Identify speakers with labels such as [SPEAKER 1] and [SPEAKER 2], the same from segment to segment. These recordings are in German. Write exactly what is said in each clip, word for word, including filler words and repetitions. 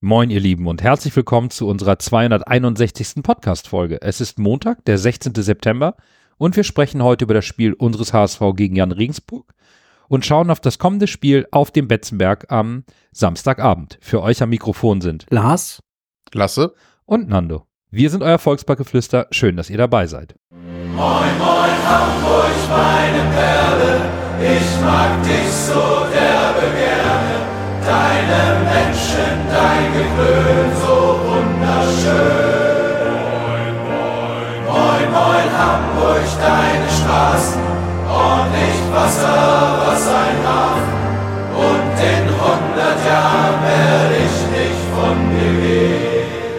[SPEAKER 1] Moin ihr Lieben und herzlich willkommen zu unserer zweihunderteinundsechzigsten Podcast-Folge. Es ist Montag, der sechzehnten September und wir sprechen heute über das Spiel unseres H S V gegen Jan Regensburg und schauen auf das kommende Spiel auf dem Betzenberg am Samstagabend. Für euch am Mikrofon sind
[SPEAKER 2] Lars,
[SPEAKER 3] Lasse
[SPEAKER 1] und Nando. Wir sind euer Volksparkgeflüster, schön, dass ihr dabei seid.
[SPEAKER 4] Moin, moin, Hamburg, meine Perle, ich mag dich so derbe gerne. Deine Menschen, dein Geklön, so wunderschön. Moin, moin, moin, moin, Hamburg, deine Straßen, ordentlich Wasser, was ein Hafen. Und in hundert Jahren werde ich nicht von dir gehen.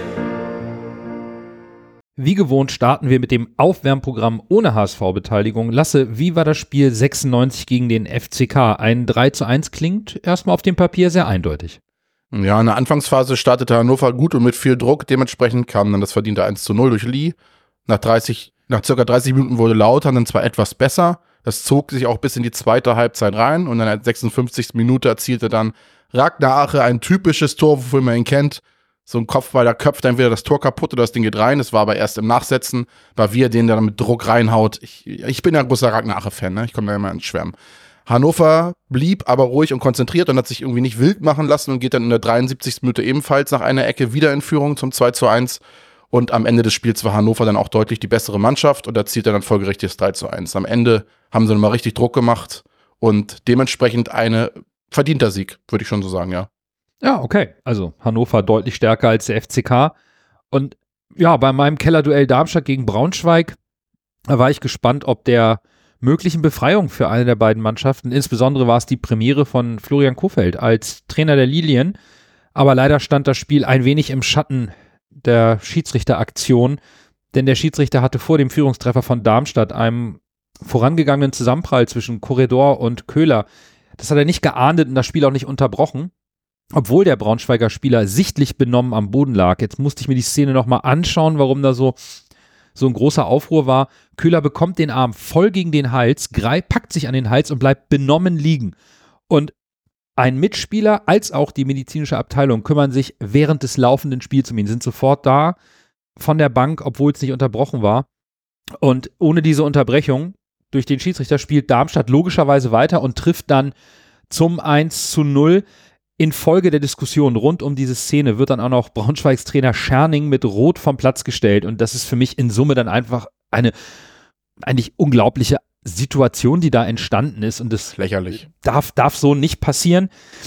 [SPEAKER 1] Wie gewohnt starten wir mit dem Aufwärmprogramm ohne H S V-Beteiligung. Lasse, wie war das Spiel sechsundneunzig gegen den F C K? Ein drei zu eins klingt erstmal auf dem Papier sehr eindeutig.
[SPEAKER 3] Ja, in der Anfangsphase startete Hannover gut und mit viel Druck. Dementsprechend kam dann das verdiente eins zu null durch Lee. Nach dreißig, nach circa dreißig Minuten wurde Lauter dann zwar etwas besser. Das zog sich auch bis in die zweite Halbzeit rein. Und in der sechsundfünfzigsten Minute erzielte dann Ragnar Ache ein typisches Tor, wofür man ihn kennt. So ein Kopfball, da köpft entweder das Tor kaputt oder das Ding geht rein. Das war aber erst im Nachsetzen, weil wir den dann mit Druck reinhaut. Ich, ich bin ja ein großer Ragnar Ache-Fan, ne? Ich komme da immer ins Schwärmen. Hannover blieb aber ruhig und konzentriert und hat sich irgendwie nicht wild machen lassen und geht dann in der dreiundsiebzigsten Minute ebenfalls nach einer Ecke wieder in Führung zum zwei zu eins. Und am Ende des Spiels war Hannover dann auch deutlich die bessere Mannschaft und erzielt dann folgerichtig das drei zu eins. Am Ende haben sie nochmal richtig Druck gemacht und dementsprechend ein verdienter Sieg, würde ich schon so sagen, ja.
[SPEAKER 1] Ja, okay. Also Hannover deutlich stärker als der F C K. Und ja, bei meinem Kellerduell Darmstadt gegen Braunschweig, da war ich gespannt, ob der möglichen Befreiung für eine der beiden Mannschaften, insbesondere war es die Premiere von Florian Kohfeldt als Trainer der Lilien, aber leider stand das Spiel ein wenig im Schatten der Schiedsrichteraktion, denn der Schiedsrichter hatte vor dem Führungstreffer von Darmstadt, einem vorangegangenen Zusammenprall zwischen Corredor und Köhler, das hat er nicht geahndet und das Spiel auch nicht unterbrochen. Obwohl der Braunschweiger Spieler sichtlich benommen am Boden lag. Jetzt musste ich mir die Szene nochmal anschauen, warum da so, so ein großer Aufruhr war. Köhler bekommt den Arm voll gegen den Hals, Grei packt sich an den Hals und bleibt benommen liegen. Und ein Mitspieler als auch die medizinische Abteilung kümmern sich während des laufenden Spiels um ihn, sind sofort da von der Bank, obwohl es nicht unterbrochen war. Und ohne diese Unterbrechung durch den Schiedsrichter spielt Darmstadt logischerweise weiter und trifft dann zum eins zu null. Infolge der Diskussion rund um diese Szene wird dann auch noch Braunschweigs Trainer Scherning mit Rot vom Platz gestellt und das ist für mich in Summe dann einfach eine eigentlich unglaubliche Situation, die da entstanden ist und das
[SPEAKER 3] lächerlich.
[SPEAKER 1] Darf, darf so nicht passieren.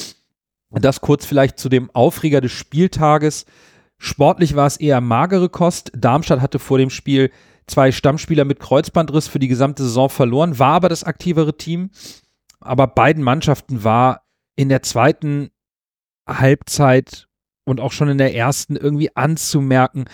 [SPEAKER 1] Das kurz vielleicht zu dem Aufreger des Spieltages. Sportlich war es eher magere Kost. Darmstadt hatte vor dem Spiel zwei Stammspieler mit Kreuzbandriss für die gesamte Saison verloren, war aber das aktivere Team. Aber beiden Mannschaften war in der zweiten Halbzeit und auch schon in der ersten irgendwie anzumerken,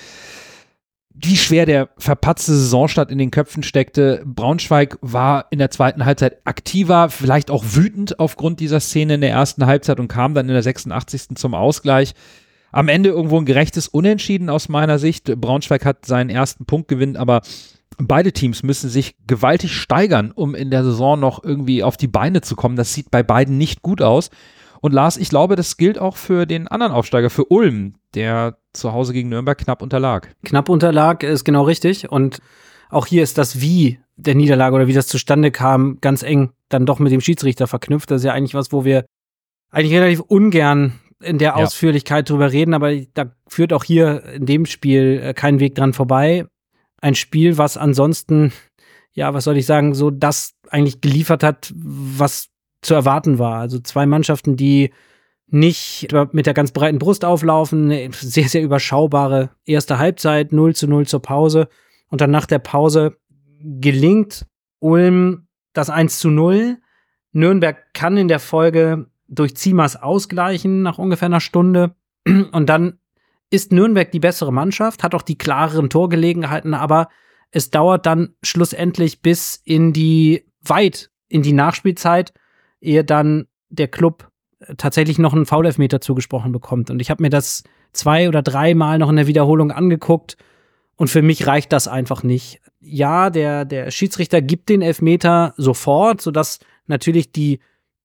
[SPEAKER 1] wie schwer der verpatzte Saisonstart in den Köpfen steckte. Braunschweig war in der zweiten Halbzeit aktiver, vielleicht auch wütend aufgrund dieser Szene in der ersten Halbzeit und kam dann in der sechsundachtzigsten zum Ausgleich. Am Ende irgendwo ein gerechtes Unentschieden aus meiner Sicht. Braunschweig hat seinen ersten Punktgewinn, aber beide Teams müssen sich gewaltig steigern, um in der Saison noch irgendwie auf die Beine zu kommen. Das sieht bei beiden nicht gut aus. Und Lars, ich glaube, das gilt auch für den anderen Aufsteiger, für Ulm, der zu Hause gegen Nürnberg knapp unterlag.
[SPEAKER 2] Knapp unterlag ist genau richtig. Und auch hier ist das Wie der Niederlage oder wie das zustande kam, ganz eng dann doch mit dem Schiedsrichter verknüpft. Das ist ja eigentlich was, wo wir eigentlich relativ ungern in der
[SPEAKER 1] Ja.
[SPEAKER 2] Ausführlichkeit drüber reden. Aber da führt auch hier in dem Spiel kein Weg dran vorbei. Ein Spiel, was ansonsten, ja, was soll ich sagen, so das eigentlich geliefert hat, was zu erwarten war. Also zwei Mannschaften, die nicht mit der ganz breiten Brust auflaufen, eine sehr, sehr überschaubare erste Halbzeit, null zu null zur Pause. Und dann nach der Pause gelingt Ulm das eins zu null. Nürnberg kann in der Folge durch Zimas ausgleichen nach ungefähr einer Stunde. Und dann ist Nürnberg die bessere Mannschaft, hat auch die klareren Torgelegenheiten, aber es dauert dann schlussendlich bis in die, weit in die Nachspielzeit, ehe dann der Club tatsächlich noch einen Foul-Elfmeter zugesprochen bekommt. Und ich habe mir das zwei oder dreimal noch in der Wiederholung angeguckt und für mich reicht das einfach nicht. Ja, der, der Schiedsrichter gibt den Elfmeter sofort, sodass natürlich die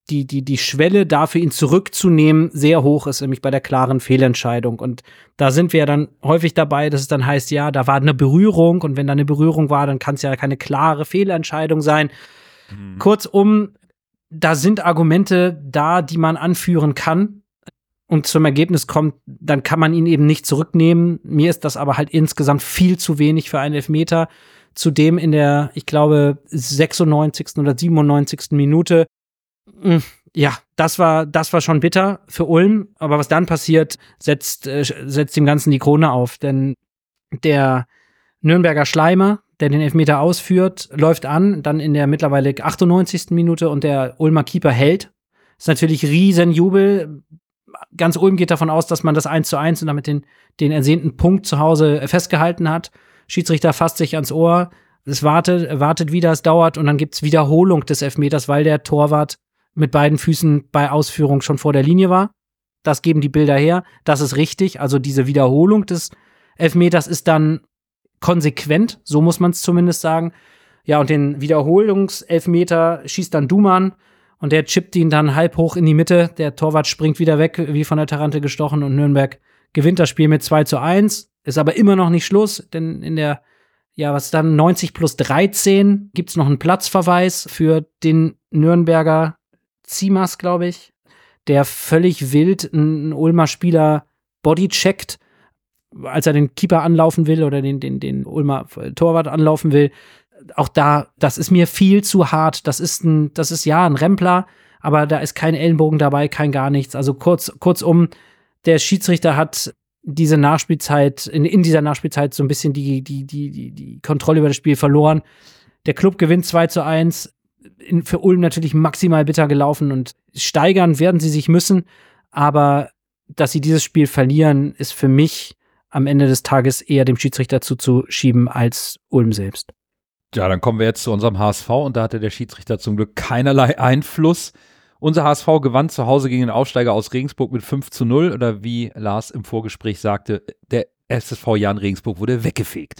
[SPEAKER 2] die, die, die Schwelle dafür, ihn zurückzunehmen, sehr hoch ist, nämlich bei der klaren Fehlentscheidung. Und da sind wir ja dann häufig dabei, dass es dann heißt, ja, da war eine Berührung und wenn da eine Berührung war, dann kann es ja keine klare Fehlentscheidung sein. Mhm. Kurzum, da sind Argumente da, die man anführen kann und zum Ergebnis kommt, dann kann man ihn eben nicht zurücknehmen. Mir ist das aber halt insgesamt viel zu wenig für einen Elfmeter. Zudem in der, ich glaube, sechsundneunzigsten oder siebenundneunzigsten Minute. Ja, das war, das war schon bitter für Ulm. Aber was dann passiert, setzt, äh, setzt dem Ganzen die Krone auf. Denn der Nürnberger Schleimer, der den Elfmeter ausführt, läuft an, dann in der mittlerweile achtundneunzigsten Minute und der Ulmer Keeper hält. Ist natürlich riesen Jubel. Ganz Ulm geht davon aus, dass man das eins zu eins und damit den, den ersehnten Punkt zu Hause festgehalten hat. Schiedsrichter fasst sich ans Ohr. Es wartet, wartet wieder, es dauert und dann gibt's Wiederholung des Elfmeters, weil der Torwart mit beiden Füßen bei Ausführung schon vor der Linie war. Das geben die Bilder her. Das ist richtig. Also diese Wiederholung des Elfmeters ist dann konsequent, so muss man es zumindest sagen. Ja, und den Wiederholungselfmeter schießt dann Duman und der chippt ihn dann halb hoch in die Mitte. Der Torwart springt wieder weg, wie von der Tarantel gestochen und Nürnberg gewinnt das Spiel mit zwei zu eins. Ist aber immer noch nicht Schluss, denn in der, ja, was dann neunzig plus dreizehn gibt's noch einen Platzverweis für den Nürnberger Zimas, glaube ich, der völlig wild einen Ulmer Spieler bodycheckt, als er den Keeper anlaufen will oder den, den, den Ulmer Torwart anlaufen will. Auch da, das ist mir viel zu hart. Das ist ein, das ist ja ein Rempler, aber da ist kein Ellenbogen dabei, kein gar nichts. Also kurz, kurzum, der Schiedsrichter hat diese Nachspielzeit, in, in dieser Nachspielzeit so ein bisschen die, die, die, die, die Kontrolle über das Spiel verloren. Der Club gewinnt zwei zu eins. In, für Ulm natürlich maximal bitter gelaufen und steigern werden sie sich müssen, aber dass sie dieses Spiel verlieren, ist für mich am Ende des Tages eher dem Schiedsrichter zuzuschieben als Ulm selbst.
[SPEAKER 1] Ja, dann kommen wir jetzt zu unserem H S V und da hatte der Schiedsrichter zum Glück keinerlei Einfluss. Unser H S V gewann zu Hause gegen den Aufsteiger aus Regensburg mit fünf zu null oder wie Lars im Vorgespräch sagte, der S S V Jan Regensburg wurde weggefegt.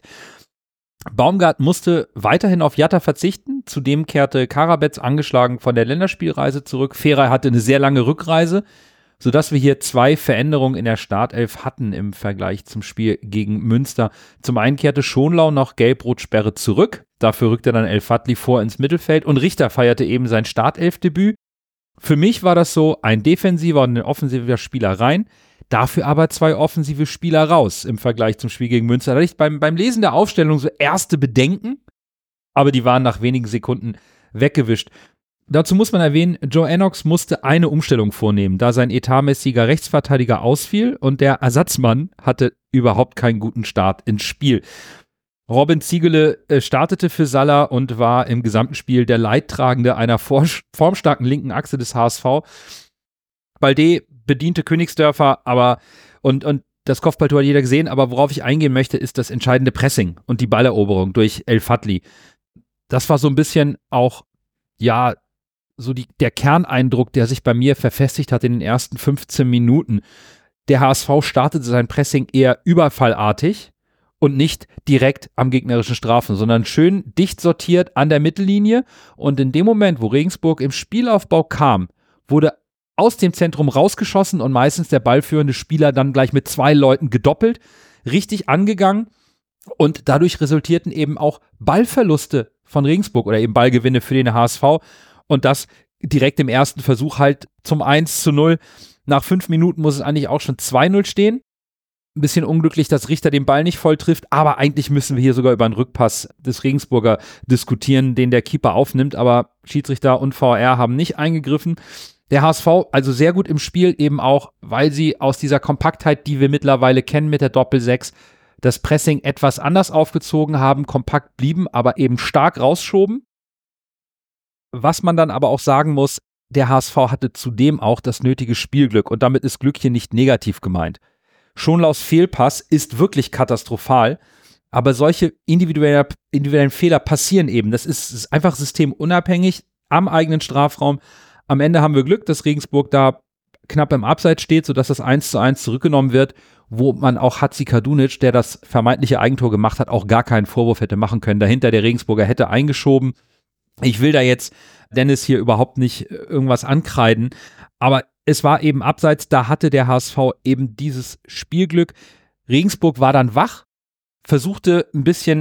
[SPEAKER 1] Baumgart musste weiterhin auf Jatta verzichten, zudem kehrte Karabetz angeschlagen von der Länderspielreise zurück. Feray hatte eine sehr lange Rückreise, sodass wir hier zwei Veränderungen in der Startelf hatten im Vergleich zum Spiel gegen Münster. Zum einen kehrte Schonlau noch Gelb-Rot-Sperre zurück, dafür rückte dann El Fadli vor ins Mittelfeld und Richter feierte eben sein Startelfdebüt. Für mich war das so ein defensiver und ein offensiver Spieler rein, dafür aber zwei offensive Spieler raus im Vergleich zum Spiel gegen Münster. Da hatte ich beim, beim Lesen der Aufstellung so erste Bedenken, aber die waren nach wenigen Sekunden weggewischt. Dazu muss man erwähnen, Joe Ennox musste eine Umstellung vornehmen, da sein etatmäßiger Rechtsverteidiger ausfiel und der Ersatzmann hatte überhaupt keinen guten Start ins Spiel. Robin Ziegele äh, startete für Salah und war im gesamten Spiel der Leidtragende einer vor- formstarken linken Achse des H S V. Balde bediente Königsdörfer, aber und, und das Kopfballtor hat jeder gesehen, aber worauf ich eingehen möchte, ist das entscheidende Pressing und die Balleroberung durch El Fadli. Das war so ein bisschen auch, ja, so die, der Kerneindruck, der sich bei mir verfestigt hat in den ersten fünfzehn Minuten. Der H S V startete sein Pressing eher überfallartig und nicht direkt am gegnerischen Strafen, sondern schön dicht sortiert an der Mittellinie. Und in dem Moment, wo Regensburg im Spielaufbau kam, wurde aus dem Zentrum rausgeschossen und meistens der ballführende Spieler dann gleich mit zwei Leuten gedoppelt, richtig angegangen. Und dadurch resultierten eben auch Ballverluste von Regensburg oder eben Ballgewinne für den H S V. Und das direkt im ersten Versuch halt zum eins zu null. Nach fünf Minuten muss es eigentlich auch schon zwei null stehen. Ein bisschen unglücklich, dass Richter den Ball nicht voll trifft, aber eigentlich müssen wir hier sogar über einen Rückpass des Regensburger diskutieren, den der Keeper aufnimmt, aber Schiedsrichter und V R haben nicht eingegriffen. Der H S V also sehr gut im Spiel, eben auch, weil sie aus dieser Kompaktheit, die wir mittlerweile kennen mit der Doppel-Sechs, das Pressing etwas anders aufgezogen haben, kompakt blieben, aber eben stark rausschoben. Was man dann aber auch sagen muss, der H S V hatte zudem auch das nötige Spielglück und damit ist Glück hier nicht negativ gemeint. Schonlaus Fehlpass ist wirklich katastrophal, aber solche individuelle, individuellen Fehler passieren eben. Das ist, ist einfach systemunabhängig am eigenen Strafraum. Am Ende haben wir Glück, dass Regensburg da knapp im Abseits steht, sodass das eins zu eins zurückgenommen wird, wo man auch Hatzi Kadunic, der das vermeintliche Eigentor gemacht hat, auch gar keinen Vorwurf hätte machen können. Dahinter der Regensburger hätte eingeschoben. Ich will da jetzt Dennis hier überhaupt nicht irgendwas ankreiden, aber es war eben abseits, da hatte der H S V eben dieses Spielglück. Regensburg war dann wach, versuchte ein bisschen,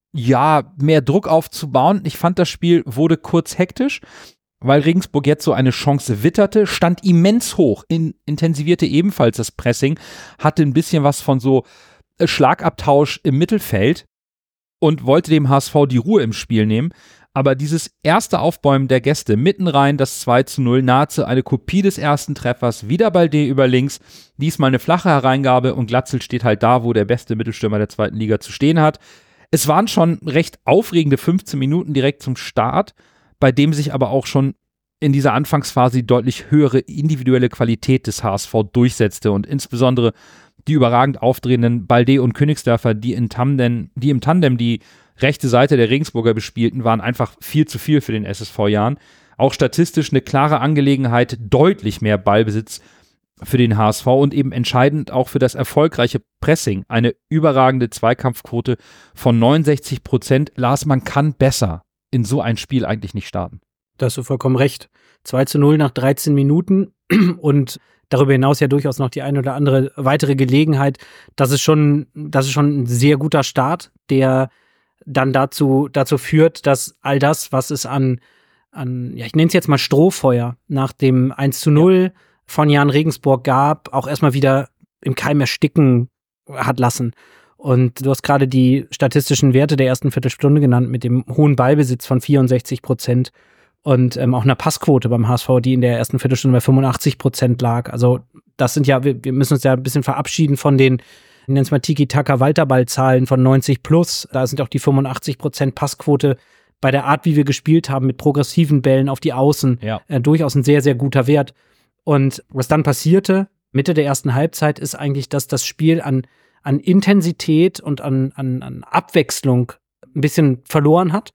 [SPEAKER 1] ja, mehr Druck aufzubauen. Ich fand, das Spiel wurde kurz hektisch, weil Regensburg jetzt so eine Chance witterte, stand immens hoch, in, intensivierte ebenfalls das Pressing, hatte ein bisschen was von so Schlagabtausch im Mittelfeld und wollte dem H S V die Ruhe im Spiel nehmen. Aber dieses erste Aufbäumen der Gäste, mitten rein das zwei zu null, nahezu eine Kopie des ersten Treffers, wieder Balde über links, diesmal eine flache Hereingabe und Glatzel steht halt da, wo der beste Mittelstürmer der zweiten Liga zu stehen hat. Es waren schon recht aufregende fünfzehn Minuten direkt zum Start, bei dem sich aber auch schon in dieser Anfangsphase die deutlich höhere individuelle Qualität des H S V durchsetzte und insbesondere die überragend aufdrehenden Balde und Königsdörfer, die, in Tandem, die im Tandem die rechte Seite der Regensburger bespielten, waren einfach viel zu viel für den S S V-Jahren. Auch statistisch eine klare Angelegenheit, deutlich mehr Ballbesitz für den H S V und eben entscheidend auch für das erfolgreiche Pressing. Eine überragende Zweikampfquote von neunundsechzig Prozent. Lars, man kann besser in so ein Spiel eigentlich nicht starten.
[SPEAKER 2] Da hast du vollkommen recht. zwei zu null nach dreizehn Minuten und darüber hinaus ja durchaus noch die eine oder andere weitere Gelegenheit. Das ist schon, das ist schon ein sehr guter Start, der dann dazu, dazu führt, dass all das, was es an, an ja, ich nenne es jetzt mal Strohfeuer, nach dem eins zu null ja. von Jan Regensburg gab, auch erstmal wieder im Keim ersticken hat lassen. Und du hast gerade die statistischen Werte der ersten Viertelstunde genannt, mit dem hohen Ballbesitz von vierundsechzig Prozent und ähm, auch einer Passquote beim H S V, die in der ersten Viertelstunde bei fünfundachtzig Prozent lag. Also das sind ja, wir, wir müssen uns ja ein bisschen verabschieden von den, ich nenne es mal Tiki-Taka-Walterball-Zahlen von neunzig plus. Da sind auch die fünfundachtzig Prozent Passquote bei der Art, wie wir gespielt haben, mit progressiven Bällen auf die Außen,
[SPEAKER 1] ja.
[SPEAKER 2] äh, durchaus ein sehr, sehr guter Wert. Und was dann passierte, Mitte der ersten Halbzeit, ist eigentlich, dass das Spiel an, an Intensität und an, an, an Abwechslung ein bisschen verloren hat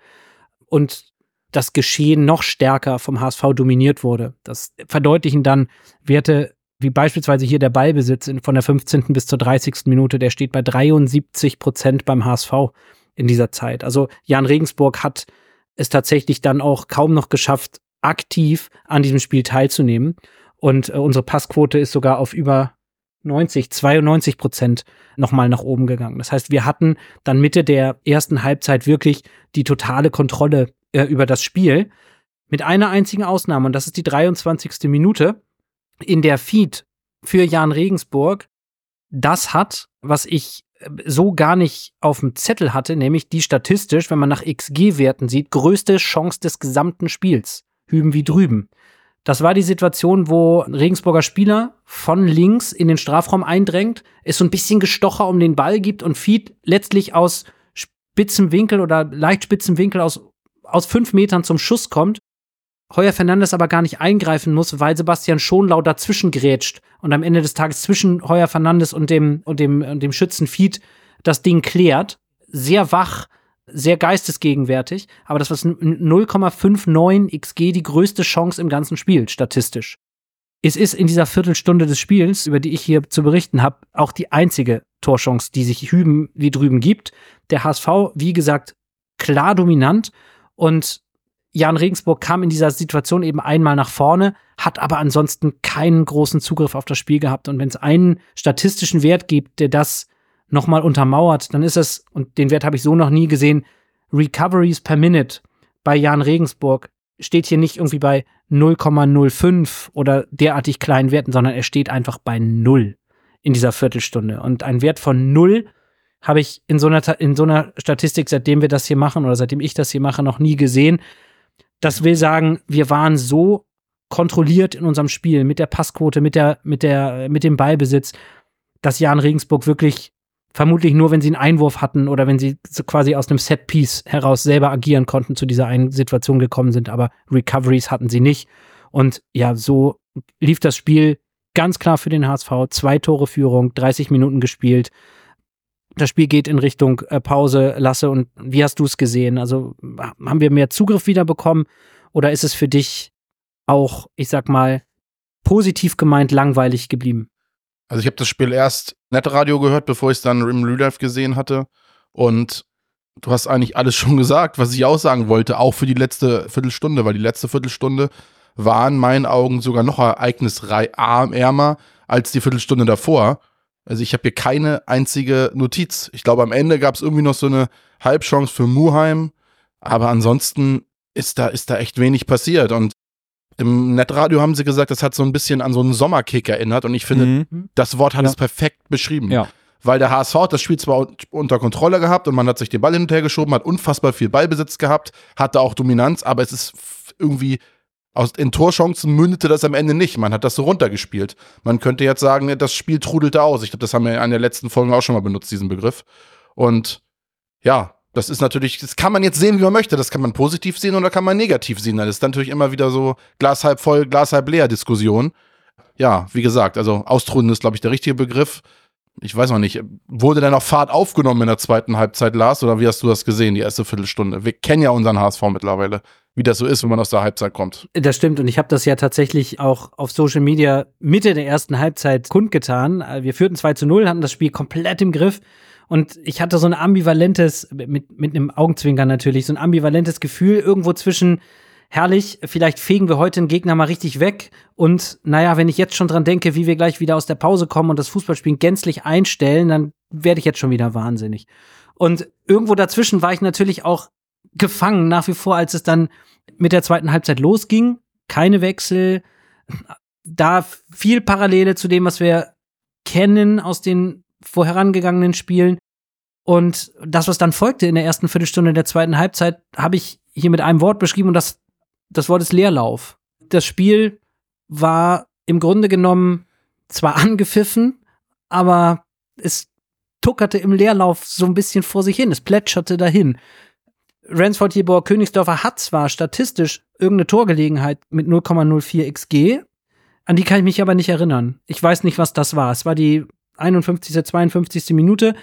[SPEAKER 2] und das Geschehen noch stärker vom H S V dominiert wurde. Das verdeutlichen dann Werte wie beispielsweise hier der Ballbesitz von der fünfzehnten bis zur dreißigsten Minute, der steht bei dreiundsiebzig Prozent beim H S V in dieser Zeit. Also Jan Regensburg hat es tatsächlich dann auch kaum noch geschafft, aktiv an diesem Spiel teilzunehmen. Und äh, unsere Passquote ist sogar auf über neunzig, zweiundneunzig Prozent nochmal nach oben gegangen. Das heißt, wir hatten dann Mitte der ersten Halbzeit wirklich die totale Kontrolle äh, über das Spiel. Mit einer einzigen Ausnahme, und das ist die dreiundzwanzigste Minute, in der Feed für Jan Regensburg das hat, was ich so gar nicht auf dem Zettel hatte, nämlich die statistisch, wenn man nach X G-Werten sieht, größte Chance des gesamten Spiels. Hüben wie drüben. Das war die Situation, wo ein Regensburger Spieler von links in den Strafraum eindrängt, es so ein bisschen Gestocher um den Ball gibt und Feed letztlich aus spitzem Winkel oder leicht spitzem Winkel aus, aus fünf Metern zum Schuss kommt. Heuer Fernandes aber gar nicht eingreifen muss, weil Sebastian Schonlau dazwischen grätscht und am Ende des Tages zwischen Heuer Fernandes und dem, und dem, und dem Schützen Feed das Ding klärt. Sehr wach, sehr geistesgegenwärtig, aber das war null Komma neunundfünfzig X G, die größte Chance im ganzen Spiel, statistisch. Es ist in dieser Viertelstunde des Spiels, über die ich hier zu berichten habe, auch die einzige Torchance, die sich hüben wie drüben gibt. Der H S V, wie gesagt, klar dominant und Jan Regensburg kam in dieser Situation eben einmal nach vorne, hat aber ansonsten keinen großen Zugriff auf das Spiel gehabt. Und wenn es einen statistischen Wert gibt, der das nochmal untermauert, dann ist es, und den Wert habe ich so noch nie gesehen, Recoveries per Minute bei Jan Regensburg steht hier nicht irgendwie bei null Komma null fünf oder derartig kleinen Werten, sondern er steht einfach bei null in dieser Viertelstunde. Und ein Wert von null habe ich in so einer, in so einer Statistik, seitdem wir das hier machen oder seitdem ich das hier mache, noch nie gesehen. Das will sagen, wir waren so kontrolliert in unserem Spiel mit der Passquote, mit der, mit der, mit dem Ballbesitz, dass Jan Regensburg wirklich vermutlich nur, wenn sie einen Einwurf hatten oder wenn sie so quasi aus einem Set-Piece heraus selber agieren konnten, zu dieser einen Situation gekommen sind, aber Recoveries hatten sie nicht. Und ja, so lief das Spiel ganz klar für den H S V. Zwei Tore Führung, dreißig Minuten gespielt. Das Spiel geht in Richtung äh, Pause, Lasse. Und wie hast du es gesehen? Also haben wir mehr Zugriff wieder bekommen oder ist es für dich auch, ich sag mal, positiv gemeint langweilig geblieben?
[SPEAKER 3] Also ich habe das Spiel erst Netradio gehört, bevor ich es dann im Real Life gesehen hatte. Und du hast eigentlich alles schon gesagt, was ich auch sagen wollte, auch für die letzte Viertelstunde, weil die letzte Viertelstunde war in meinen Augen sogar noch ereignisärmer als die Viertelstunde davor. Also ich habe hier keine einzige Notiz. Ich glaube, am Ende gab es irgendwie noch so eine Halbchance für Muheim, aber ansonsten ist da, ist da echt wenig passiert. Und im Netradio haben sie gesagt, das hat so ein bisschen an so einen Sommerkick erinnert und ich finde,
[SPEAKER 1] Mhm.
[SPEAKER 3] das Wort hat
[SPEAKER 1] Ja.
[SPEAKER 3] es perfekt beschrieben.
[SPEAKER 1] Ja.
[SPEAKER 3] Weil der H S V hat das Spiel zwar unter Kontrolle gehabt und man hat sich den Ball hin und her geschoben, hat unfassbar viel Ballbesitz gehabt, hatte auch Dominanz, aber es ist irgendwie aus in Torchancen mündete das am Ende nicht. Man hat das so runtergespielt. Man könnte jetzt sagen, das Spiel trudelte aus. Ich glaube, das haben wir in einer der letzten Folgen auch schon mal benutzt, diesen Begriff. Und ja, das ist natürlich, das kann man jetzt sehen, wie man möchte. Das kann man positiv sehen oder kann man negativ sehen. Das ist natürlich immer wieder so Glas halb voll, Glas halb leer Diskussion. Ja, wie gesagt, also austrudeln ist, glaube ich, der richtige Begriff. Ich weiß noch nicht, wurde denn noch Fahrt aufgenommen in der zweiten Halbzeit, Lars? Oder wie hast du das gesehen, die erste Viertelstunde? Wir kennen ja unseren H S V mittlerweile, wie das so ist, wenn man aus der Halbzeit kommt.
[SPEAKER 2] Das stimmt und ich habe das ja tatsächlich auch auf Social Media Mitte der ersten Halbzeit kundgetan. Wir führten zwei zu null, hatten das Spiel komplett im Griff und ich hatte so ein ambivalentes, mit, mit einem Augenzwinkern natürlich, so ein ambivalentes Gefühl irgendwo zwischen herrlich, vielleicht fegen wir heute den Gegner mal richtig weg und naja, wenn ich jetzt schon dran denke, wie wir gleich wieder aus der Pause kommen und das Fußballspielen gänzlich einstellen, dann werde ich jetzt schon wieder wahnsinnig. Und irgendwo dazwischen war ich natürlich auch gefangen, nach wie vor, als es dann mit der zweiten Halbzeit losging. Keine Wechsel, da viel Parallele zu dem, was wir kennen aus den vorherangegangenen Spielen. Und das, was dann folgte in der ersten Viertelstunde der zweiten Halbzeit, habe ich hier mit einem Wort beschrieben und das, das Wort ist Leerlauf. Das Spiel war im Grunde genommen zwar angepfiffen, aber es tuckerte im Leerlauf so ein bisschen vor sich hin. Es plätscherte dahin. Ransford-Jeboa-Königsdörfer hat zwar statistisch irgendeine Torgelegenheit mit null Komma null vier X G, an die kann ich mich aber nicht erinnern. Ich weiß nicht, was das war. Es war die einundfünfzigste, zweiundfünfzigste Minute.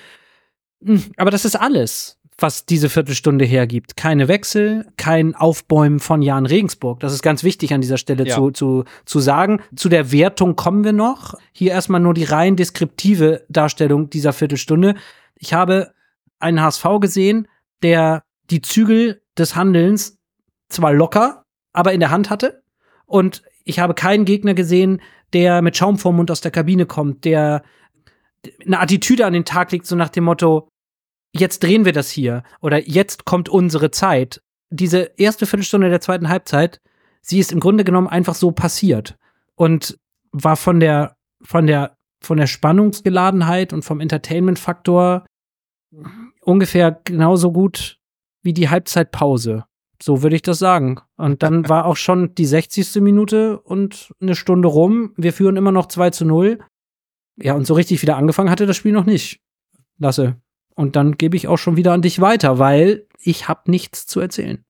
[SPEAKER 2] Aber das ist alles, was diese Viertelstunde hergibt. Keine Wechsel, kein Aufbäumen von Jan Regensburg. Das ist ganz wichtig an dieser Stelle
[SPEAKER 1] Ja.
[SPEAKER 2] zu, zu, zu sagen. Zu der Wertung kommen wir noch. Hier erstmal nur die rein deskriptive Darstellung dieser Viertelstunde. Ich habe einen H S V gesehen, der die Zügel des Handelns zwar locker, aber in der Hand hatte. Und ich habe keinen Gegner gesehen, der mit Schaum vorm Mund aus der Kabine kommt, der eine Attitüde an den Tag legt, so nach dem Motto, jetzt drehen wir das hier oder jetzt kommt unsere Zeit. Diese erste Viertelstunde der zweiten Halbzeit, sie ist im Grunde genommen einfach so passiert und war von der, von der, von der Spannungsgeladenheit und vom Entertainment-Faktor ungefähr genauso gut wie die Halbzeitpause. So würde ich das sagen. Und dann war auch schon die sechzigste Minute und eine Stunde rum. Wir führen immer noch zwei zu null. Ja, und so richtig wieder angefangen hatte das Spiel noch nicht. Lasse. Und dann gebe ich auch schon wieder an dich weiter, weil ich habe nichts zu erzählen.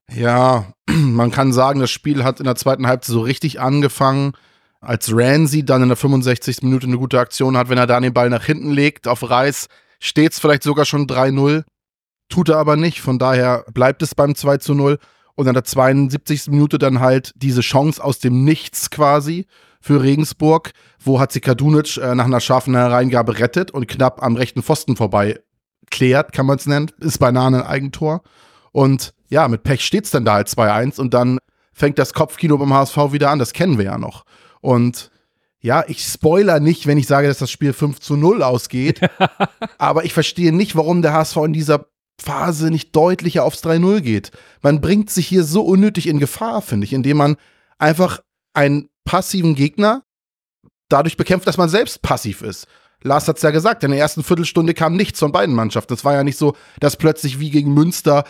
[SPEAKER 3] Ja, man kann sagen, das Spiel hat in der zweiten Halbzeit so richtig angefangen, als Ramsey dann in der fünfundsechzigsten Minute eine gute Aktion hat, wenn er dann den Ball nach hinten legt auf Reis, steht es vielleicht sogar schon drei null. Tut er aber nicht, von daher bleibt es beim zwei zu null. Und in der zweiundsiebzigsten Minute dann halt diese Chance aus dem Nichts quasi für Regensburg, wo Hatzikadunic äh, nach einer scharfen Hereingabe rettet und knapp am rechten Pfosten vorbei klärt, kann man es nennen, ist beinahe ein Eigentor. Und ja, mit Pech steht es dann da halt zwei eins und dann fängt das Kopfkino beim H S V wieder an, das kennen wir ja noch. Und ja, ich spoiler nicht, wenn ich sage, dass das Spiel fünf zu null ausgeht, aber ich verstehe nicht, warum der H S V in dieser Phase nicht deutlicher aufs drei null geht. Man bringt sich hier so unnötig in Gefahr, finde ich, indem man einfach einen passiven Gegner dadurch bekämpft, dass man selbst passiv ist. Lars hat es ja gesagt, in der ersten Viertelstunde kam nichts von beiden Mannschaften. Es war ja nicht so, dass plötzlich wie gegen Münster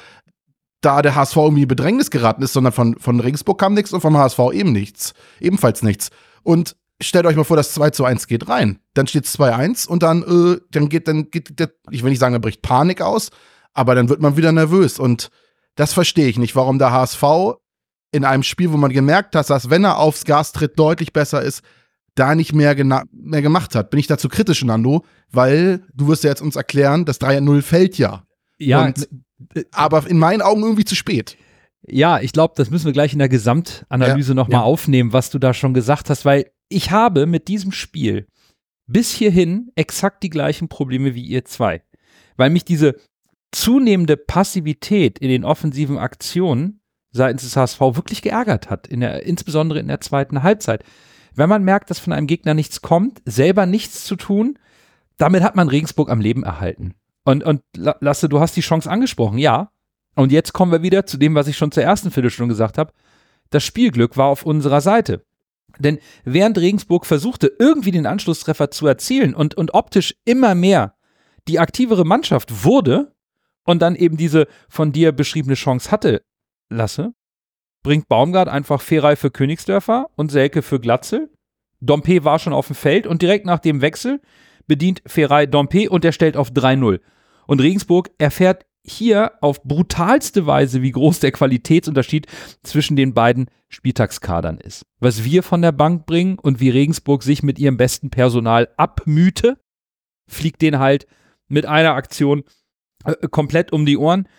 [SPEAKER 3] da der H S V irgendwie in Bedrängnis geraten ist, sondern von, von Regensburg kam nichts und vom H S V eben nichts. Ebenfalls nichts. Und stellt euch mal vor, das zwei zu eins geht rein. Dann steht es zwei eins und dann, äh, dann geht, dann geht, der, ich will nicht sagen, da bricht Panik aus, aber dann wird man wieder nervös. Und das verstehe ich nicht, warum der H S V in einem Spiel, wo man gemerkt hat, dass wenn er aufs Gas tritt, deutlich besser ist, da nicht mehr, gena- mehr gemacht hat. Bin ich dazu kritisch, Nando, weil du wirst ja jetzt uns erklären, das drei null fällt ja.
[SPEAKER 1] Ja,
[SPEAKER 3] Und, aber in meinen Augen irgendwie zu spät.
[SPEAKER 1] Ja, ich glaube, das müssen wir gleich in der Gesamtanalyse
[SPEAKER 3] Ja,
[SPEAKER 1] nochmal
[SPEAKER 2] ja.
[SPEAKER 1] aufnehmen, was du da schon gesagt hast, weil ich habe mit diesem Spiel bis hierhin exakt die gleichen Probleme wie ihr zwei. Weil mich diese zunehmende Passivität in den offensiven Aktionen seitens des H S V wirklich geärgert hat, in der, insbesondere in der zweiten Halbzeit. Wenn man merkt, dass von einem Gegner nichts kommt, selber nichts zu tun, damit hat man Regensburg am Leben erhalten. Und, und Lasse, du hast die Chance angesprochen, ja. Und jetzt kommen wir wieder zu dem, was ich schon zur ersten Viertelstunde gesagt habe. Das Spielglück war auf unserer Seite. Denn während Regensburg versuchte, irgendwie den Anschlusstreffer zu erzielen und, und optisch immer mehr die aktivere Mannschaft wurde und dann eben diese von dir beschriebene Chance hatte, Lasse, bringt Baumgart einfach Feray für Königsdörfer und Selke für Glatzel. Dompe war schon auf dem Feld und direkt nach dem Wechsel bedient Feray Dompe und er stellt auf drei null. Und Regensburg erfährt hier auf brutalste Weise, wie groß der Qualitätsunterschied zwischen den beiden Spieltagskadern ist. Was wir von der Bank bringen und wie Regensburg sich mit ihrem besten Personal abmühte, fliegt denen halt mit einer Aktion äh, komplett um die Ohren.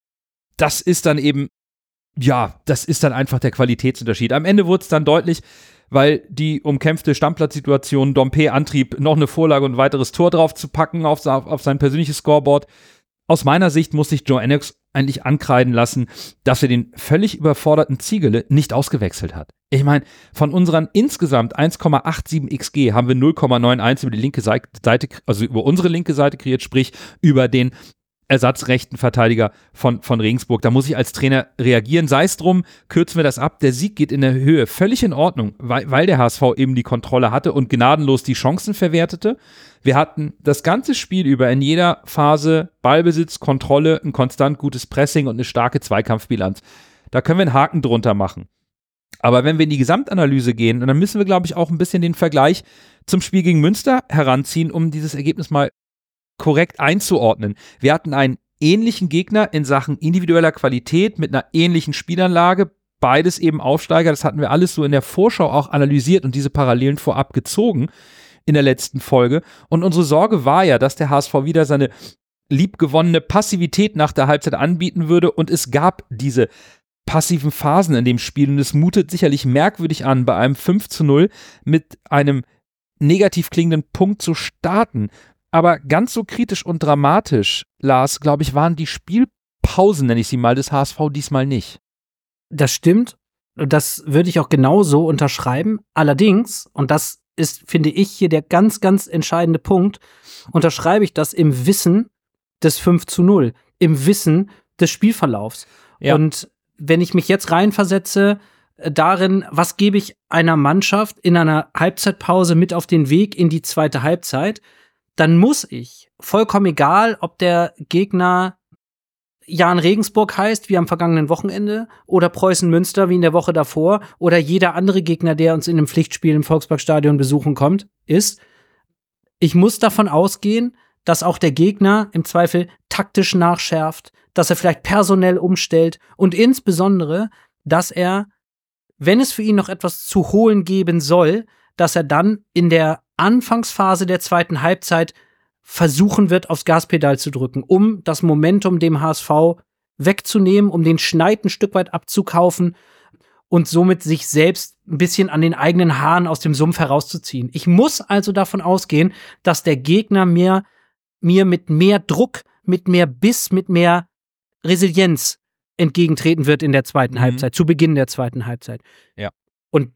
[SPEAKER 1] Das ist dann eben, ja, das ist dann einfach der Qualitätsunterschied. Am Ende wurde es dann deutlich, weil die umkämpfte Stammplatzsituation Dompe antrieb, noch eine Vorlage und ein weiteres Tor drauf zu packen auf, auf sein persönliches Scoreboard. Aus meiner Sicht muss sich Joe Ennox eigentlich ankreiden lassen, dass er den völlig überforderten Ziegele nicht ausgewechselt hat. Ich meine, von unseren insgesamt eins Komma siebenundachtzig X G haben wir null Komma einundneunzig über die linke Seite, also über unsere linke Seite kreiert, sprich über den ersatzrechten Verteidiger von, von Regensburg. Da muss ich als Trainer reagieren. Sei es drum, kürzen wir das ab. Der Sieg geht in der Höhe. Völlig in Ordnung, weil, weil der H S V eben die Kontrolle hatte und gnadenlos die Chancen verwertete. Wir hatten das ganze Spiel über in jeder Phase Ballbesitz, Kontrolle, ein konstant gutes Pressing und eine starke Zweikampfbilanz. Da können wir einen Haken drunter machen. Aber wenn wir in die Gesamtanalyse gehen, dann müssen wir, glaube ich, auch ein bisschen den Vergleich zum Spiel gegen Münster heranziehen, um dieses Ergebnis mal korrekt einzuordnen. Wir hatten einen ähnlichen Gegner in Sachen individueller Qualität mit einer ähnlichen Spielanlage, beides eben Aufsteiger, das hatten wir alles so in der Vorschau auch analysiert und diese Parallelen vorab gezogen in der letzten Folge. Und unsere Sorge war ja, dass der H S V wieder seine liebgewonnene Passivität nach der Halbzeit anbieten würde und es gab diese passiven Phasen in dem Spiel und es mutet sicherlich merkwürdig an, bei einem fünf zu null mit einem negativ klingenden Punkt zu starten. Aber ganz so kritisch und dramatisch, Lars, glaube ich, waren die Spielpausen, nenne ich sie mal, des H S V diesmal nicht.
[SPEAKER 2] Das stimmt. Das würde ich auch genauso unterschreiben. Allerdings, und das ist, finde ich, hier der ganz, ganz entscheidende Punkt, unterschreibe ich das im Wissen des fünf zu null, im Wissen des Spielverlaufs. Ja. Und wenn ich mich jetzt reinversetze darin, was gebe ich einer Mannschaft in einer Halbzeitpause mit auf den Weg in die zweite Halbzeit, dann muss ich, vollkommen egal, ob der Gegner Jahn Regensburg heißt, wie am vergangenen Wochenende, oder Preußen Münster, wie in der Woche davor, oder jeder andere Gegner, der uns in einem Pflichtspiel im Volksparkstadion besuchen kommt, ist, ich muss davon ausgehen, dass auch der Gegner im Zweifel taktisch nachschärft, dass er vielleicht personell umstellt und insbesondere, dass er, wenn es für ihn noch etwas zu holen geben soll, dass er dann in der Anfangsphase der zweiten Halbzeit versuchen wird, aufs Gaspedal zu drücken, um das Momentum dem H S V wegzunehmen, um den Schneid ein Stück weit abzukaufen und somit sich selbst ein bisschen an den eigenen Haaren aus dem Sumpf herauszuziehen. Ich muss also davon ausgehen, dass der Gegner mir, mir mit mehr Druck, mit mehr Biss, mit mehr Resilienz entgegentreten wird in der zweiten mhm. Halbzeit, zu Beginn der zweiten Halbzeit.
[SPEAKER 1] Ja.
[SPEAKER 2] Und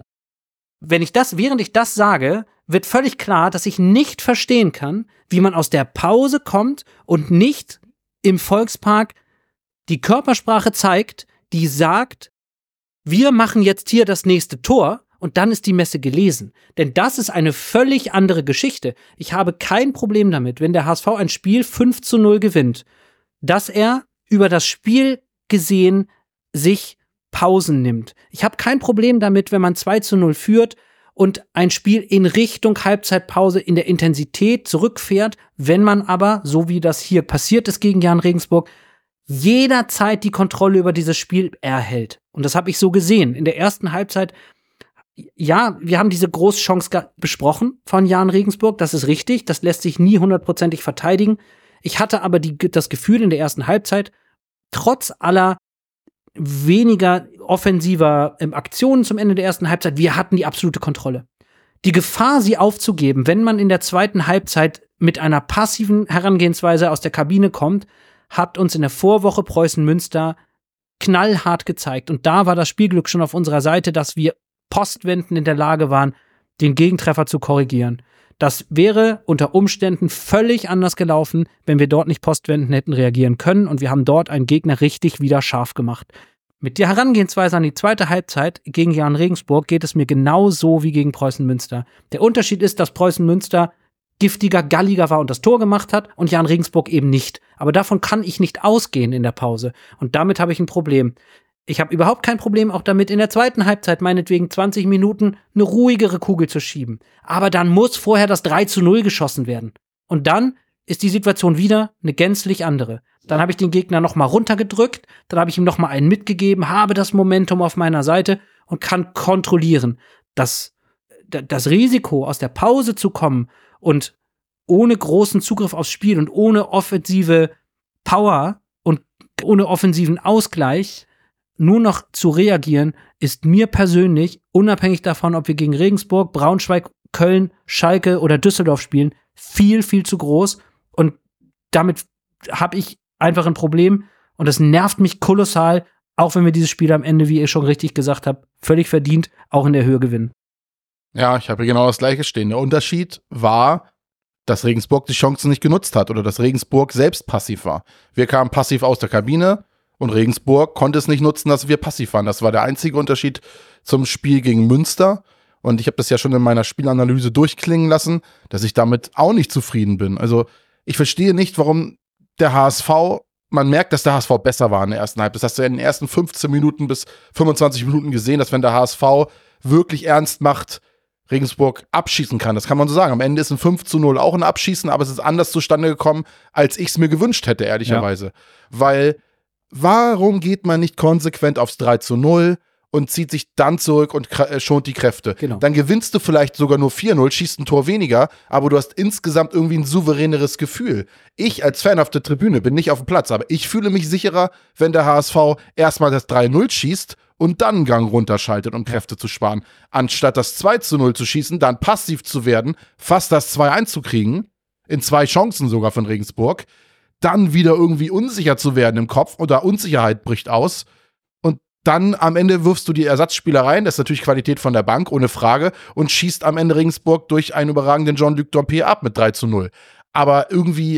[SPEAKER 2] wenn ich das, während ich das sage, wird völlig klar, dass ich nicht verstehen kann, wie man aus der Pause kommt und nicht im Volkspark die Körpersprache zeigt, die sagt, wir machen jetzt hier das nächste Tor und dann ist die Messe gelesen. Denn das ist eine völlig andere Geschichte. Ich habe kein Problem damit, wenn der H S V ein Spiel fünf zu null gewinnt, dass er über das Spiel gesehen sich Pausen nimmt. Ich habe kein Problem damit, wenn man zwei zu null führt und ein Spiel in Richtung Halbzeitpause in der Intensität zurückfährt, wenn man aber, so wie das hier passiert ist gegen Jahn Regensburg, jederzeit die Kontrolle über dieses Spiel erhält. Und das habe ich so gesehen. In der ersten Halbzeit, ja, wir haben diese Großchance besprochen von Jahn Regensburg, das ist richtig, das lässt sich nie hundertprozentig verteidigen. Ich hatte aber die, das Gefühl in der ersten Halbzeit, trotz aller weniger offensiver ähm, Aktionen zum Ende der ersten Halbzeit, wir hatten die absolute Kontrolle. Die Gefahr, sie aufzugeben, wenn man in der zweiten Halbzeit mit einer passiven Herangehensweise aus der Kabine kommt, hat uns in der Vorwoche Preußen-Münster knallhart gezeigt. Und da war das Spielglück schon auf unserer Seite, dass wir postwendend in der Lage waren, den Gegentreffer zu korrigieren. Das wäre unter Umständen völlig anders gelaufen, wenn wir dort nicht postwendend hätten reagieren können. Und wir haben dort einen Gegner richtig wieder scharf gemacht. Mit der Herangehensweise an die zweite Halbzeit gegen Jahn Regensburg geht es mir genauso wie gegen Preußen-Münster. Der Unterschied ist, dass Preußen-Münster giftiger, galliger war und das Tor gemacht hat und Jahn Regensburg eben nicht. Aber davon kann ich nicht ausgehen in der Pause. Und damit habe ich ein Problem. Ich habe überhaupt kein Problem auch damit, in der zweiten Halbzeit meinetwegen zwanzig Minuten eine ruhigere Kugel zu schieben. Aber dann muss vorher das drei zu null geschossen werden. Und dann ist die Situation wieder eine gänzlich andere. Dann habe ich den Gegner noch mal runtergedrückt, dann habe ich ihm noch mal einen mitgegeben, habe das Momentum auf meiner Seite und kann kontrollieren. Das, das Risiko, aus der Pause zu kommen und ohne großen Zugriff aufs Spiel und ohne offensive Power und ohne offensiven Ausgleich nur noch zu reagieren, ist mir persönlich, unabhängig davon, ob wir gegen Regensburg, Braunschweig, Köln, Schalke oder Düsseldorf spielen, viel, viel zu groß. Und damit habe ich einfach ein Problem. Und das nervt mich kolossal, auch wenn wir dieses Spiel am Ende, wie ihr schon richtig gesagt habt, völlig verdient, auch in der Höhe gewinnen.
[SPEAKER 3] Ja, ich habe genau das Gleiche stehen. Der Unterschied war, dass Regensburg die Chancen nicht genutzt hat oder dass Regensburg selbst passiv war. Wir kamen passiv aus der Kabine und Regensburg konnte es nicht nutzen, dass wir passiv waren. Das war der einzige Unterschied zum Spiel gegen Münster. Und ich habe das ja schon in meiner Spielanalyse durchklingen lassen, dass ich damit auch nicht zufrieden bin. Also ich verstehe nicht, warum der H S V, man merkt, dass der H S V besser war in der ersten Halbzeit. Das hast du in den ersten fünfzehn Minuten bis fünfundzwanzig Minuten gesehen, dass wenn der H S V wirklich ernst macht, Regensburg abschießen kann. Das kann man so sagen. Am Ende ist ein fünf zu null auch ein Abschießen, aber es ist anders zustande gekommen, als ich es mir gewünscht hätte, ehrlicherweise. Ja. Weil, warum geht man nicht konsequent aufs drei zu null und zieht sich dann zurück und äh, schont die Kräfte?
[SPEAKER 2] Genau.
[SPEAKER 3] Dann gewinnst du vielleicht sogar nur vier null, schießt ein Tor weniger, aber du hast insgesamt irgendwie ein souveräneres Gefühl. Ich als Fan auf der Tribüne bin nicht auf dem Platz, aber ich fühle mich sicherer, wenn der H S V erstmal das drei null schießt und dann einen Gang runterschaltet, um Kräfte zu sparen. Anstatt das zwei zu null zu schießen, dann passiv zu werden, fast das zwei eins zu kriegen, in zwei Chancen sogar von Regensburg, dann wieder irgendwie unsicher zu werden im Kopf oder Unsicherheit bricht aus und dann am Ende wirfst du die Ersatzspieler rein, das ist natürlich Qualität von der Bank, ohne Frage, und schießt am Ende Regensburg durch einen überragenden Jean-Luc Dompe ab mit drei zu null. Aber irgendwie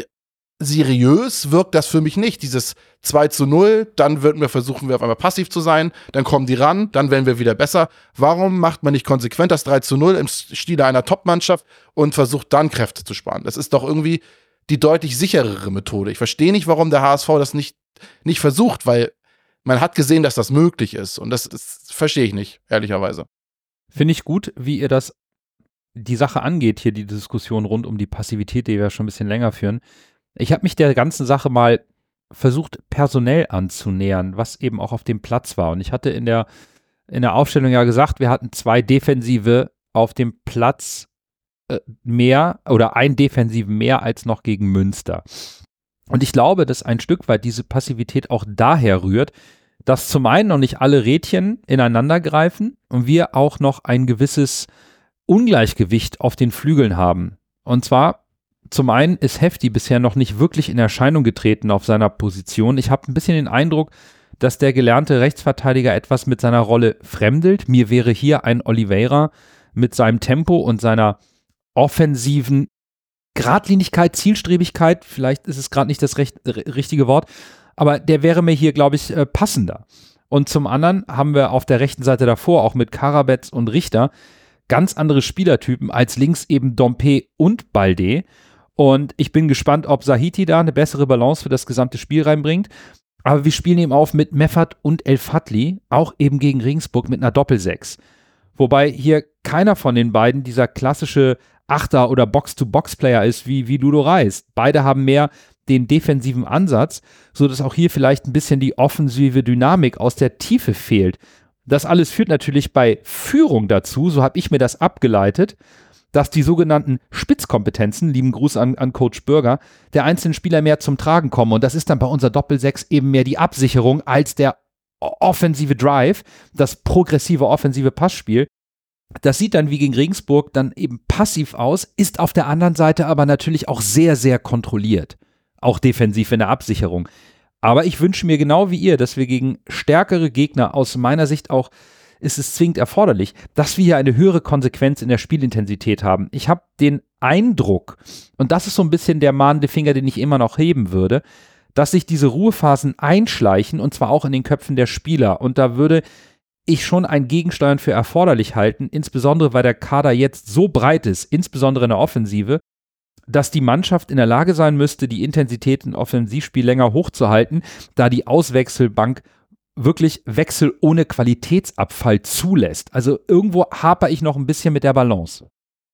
[SPEAKER 3] seriös wirkt das für mich nicht. Dieses zwei zu null, dann würden wir versuchen, wir auf einmal passiv zu sein, dann kommen die ran, dann werden wir wieder besser. Warum macht man nicht konsequent das drei zu null im Stile einer Top-Mannschaft und versucht dann Kräfte zu sparen? Das ist doch irgendwie die deutlich sicherere Methode. Ich verstehe nicht, warum der H S V das nicht, nicht versucht, weil man hat gesehen, dass das möglich ist. Und das, das verstehe ich nicht, ehrlicherweise.
[SPEAKER 1] Finde ich gut, wie ihr das, die Sache angeht, hier die Diskussion rund um die Passivität, die wir schon ein bisschen länger führen. Ich habe mich der ganzen Sache mal versucht, personell anzunähern, was eben auch auf dem Platz war. Und ich hatte in der, in der Aufstellung ja gesagt, wir hatten zwei Defensive auf dem Platz äh, mehr oder ein Defensiven mehr als noch gegen Münster. Und ich glaube, dass ein Stück weit diese Passivität auch daher rührt, dass zum einen noch nicht alle Rädchen ineinander greifen und wir auch noch ein gewisses Ungleichgewicht auf den Flügeln haben. Und zwar zum einen ist Hefti bisher noch nicht wirklich in Erscheinung getreten auf seiner Position. Ich habe ein bisschen den Eindruck, dass der gelernte Rechtsverteidiger etwas mit seiner Rolle fremdelt. Mir wäre hier ein Oliveira mit seinem Tempo und seiner offensiven Gradlinigkeit, Zielstrebigkeit, vielleicht ist es gerade nicht das recht, richtige Wort, aber der wäre mir hier, glaube ich, passender. Und zum anderen haben wir auf der rechten Seite davor auch mit Karabetz und Richter ganz andere Spielertypen als links eben Dompe und Balde. Und ich bin gespannt, ob Sahiti da eine bessere Balance für das gesamte Spiel reinbringt. Aber wir spielen eben auf mit Meffert und El Fadli, auch eben gegen Regensburg mit einer Doppelsechs. Wobei hier keiner von den beiden dieser klassische Achter- oder Box-to-Box-Player ist wie, wie Ludo Reis. Beide haben mehr den defensiven Ansatz, sodass auch hier vielleicht ein bisschen die offensive Dynamik aus der Tiefe fehlt. Das alles führt natürlich bei Führung dazu, so habe ich mir das abgeleitet, dass die sogenannten Spitzkompetenzen, lieben Gruß an, an Coach Bürger, der einzelnen Spieler mehr zum Tragen kommen. Und das ist dann bei unserer Doppelsechs eben mehr die Absicherung als der offensive Drive, das progressive offensive Passspiel. Das sieht dann wie gegen Regensburg dann eben passiv aus, ist auf der anderen Seite aber natürlich auch sehr, sehr kontrolliert. auch defensiv in der Absicherung. Aber ich wünsche mir genau wie ihr, dass wir gegen stärkere Gegner, aus meiner Sicht auch, ist es zwingend erforderlich, dass wir hier eine höhere Konsequenz in der Spielintensität haben. Ich habe den Eindruck, und das ist so ein bisschen der mahnende Finger, den ich immer noch heben würde, dass sich diese Ruhephasen einschleichen, und zwar auch in den Köpfen der Spieler. Und da würde ich schon ein Gegensteuern für erforderlich halten, insbesondere weil der Kader jetzt so breit ist, insbesondere in der Offensive, dass die Mannschaft in der Lage sein müsste, die Intensität im Offensivspiel länger hochzuhalten, da die Auswechselbank wirklich Wechsel ohne Qualitätsabfall zulässt. Also irgendwo haper ich noch ein bisschen mit der Balance.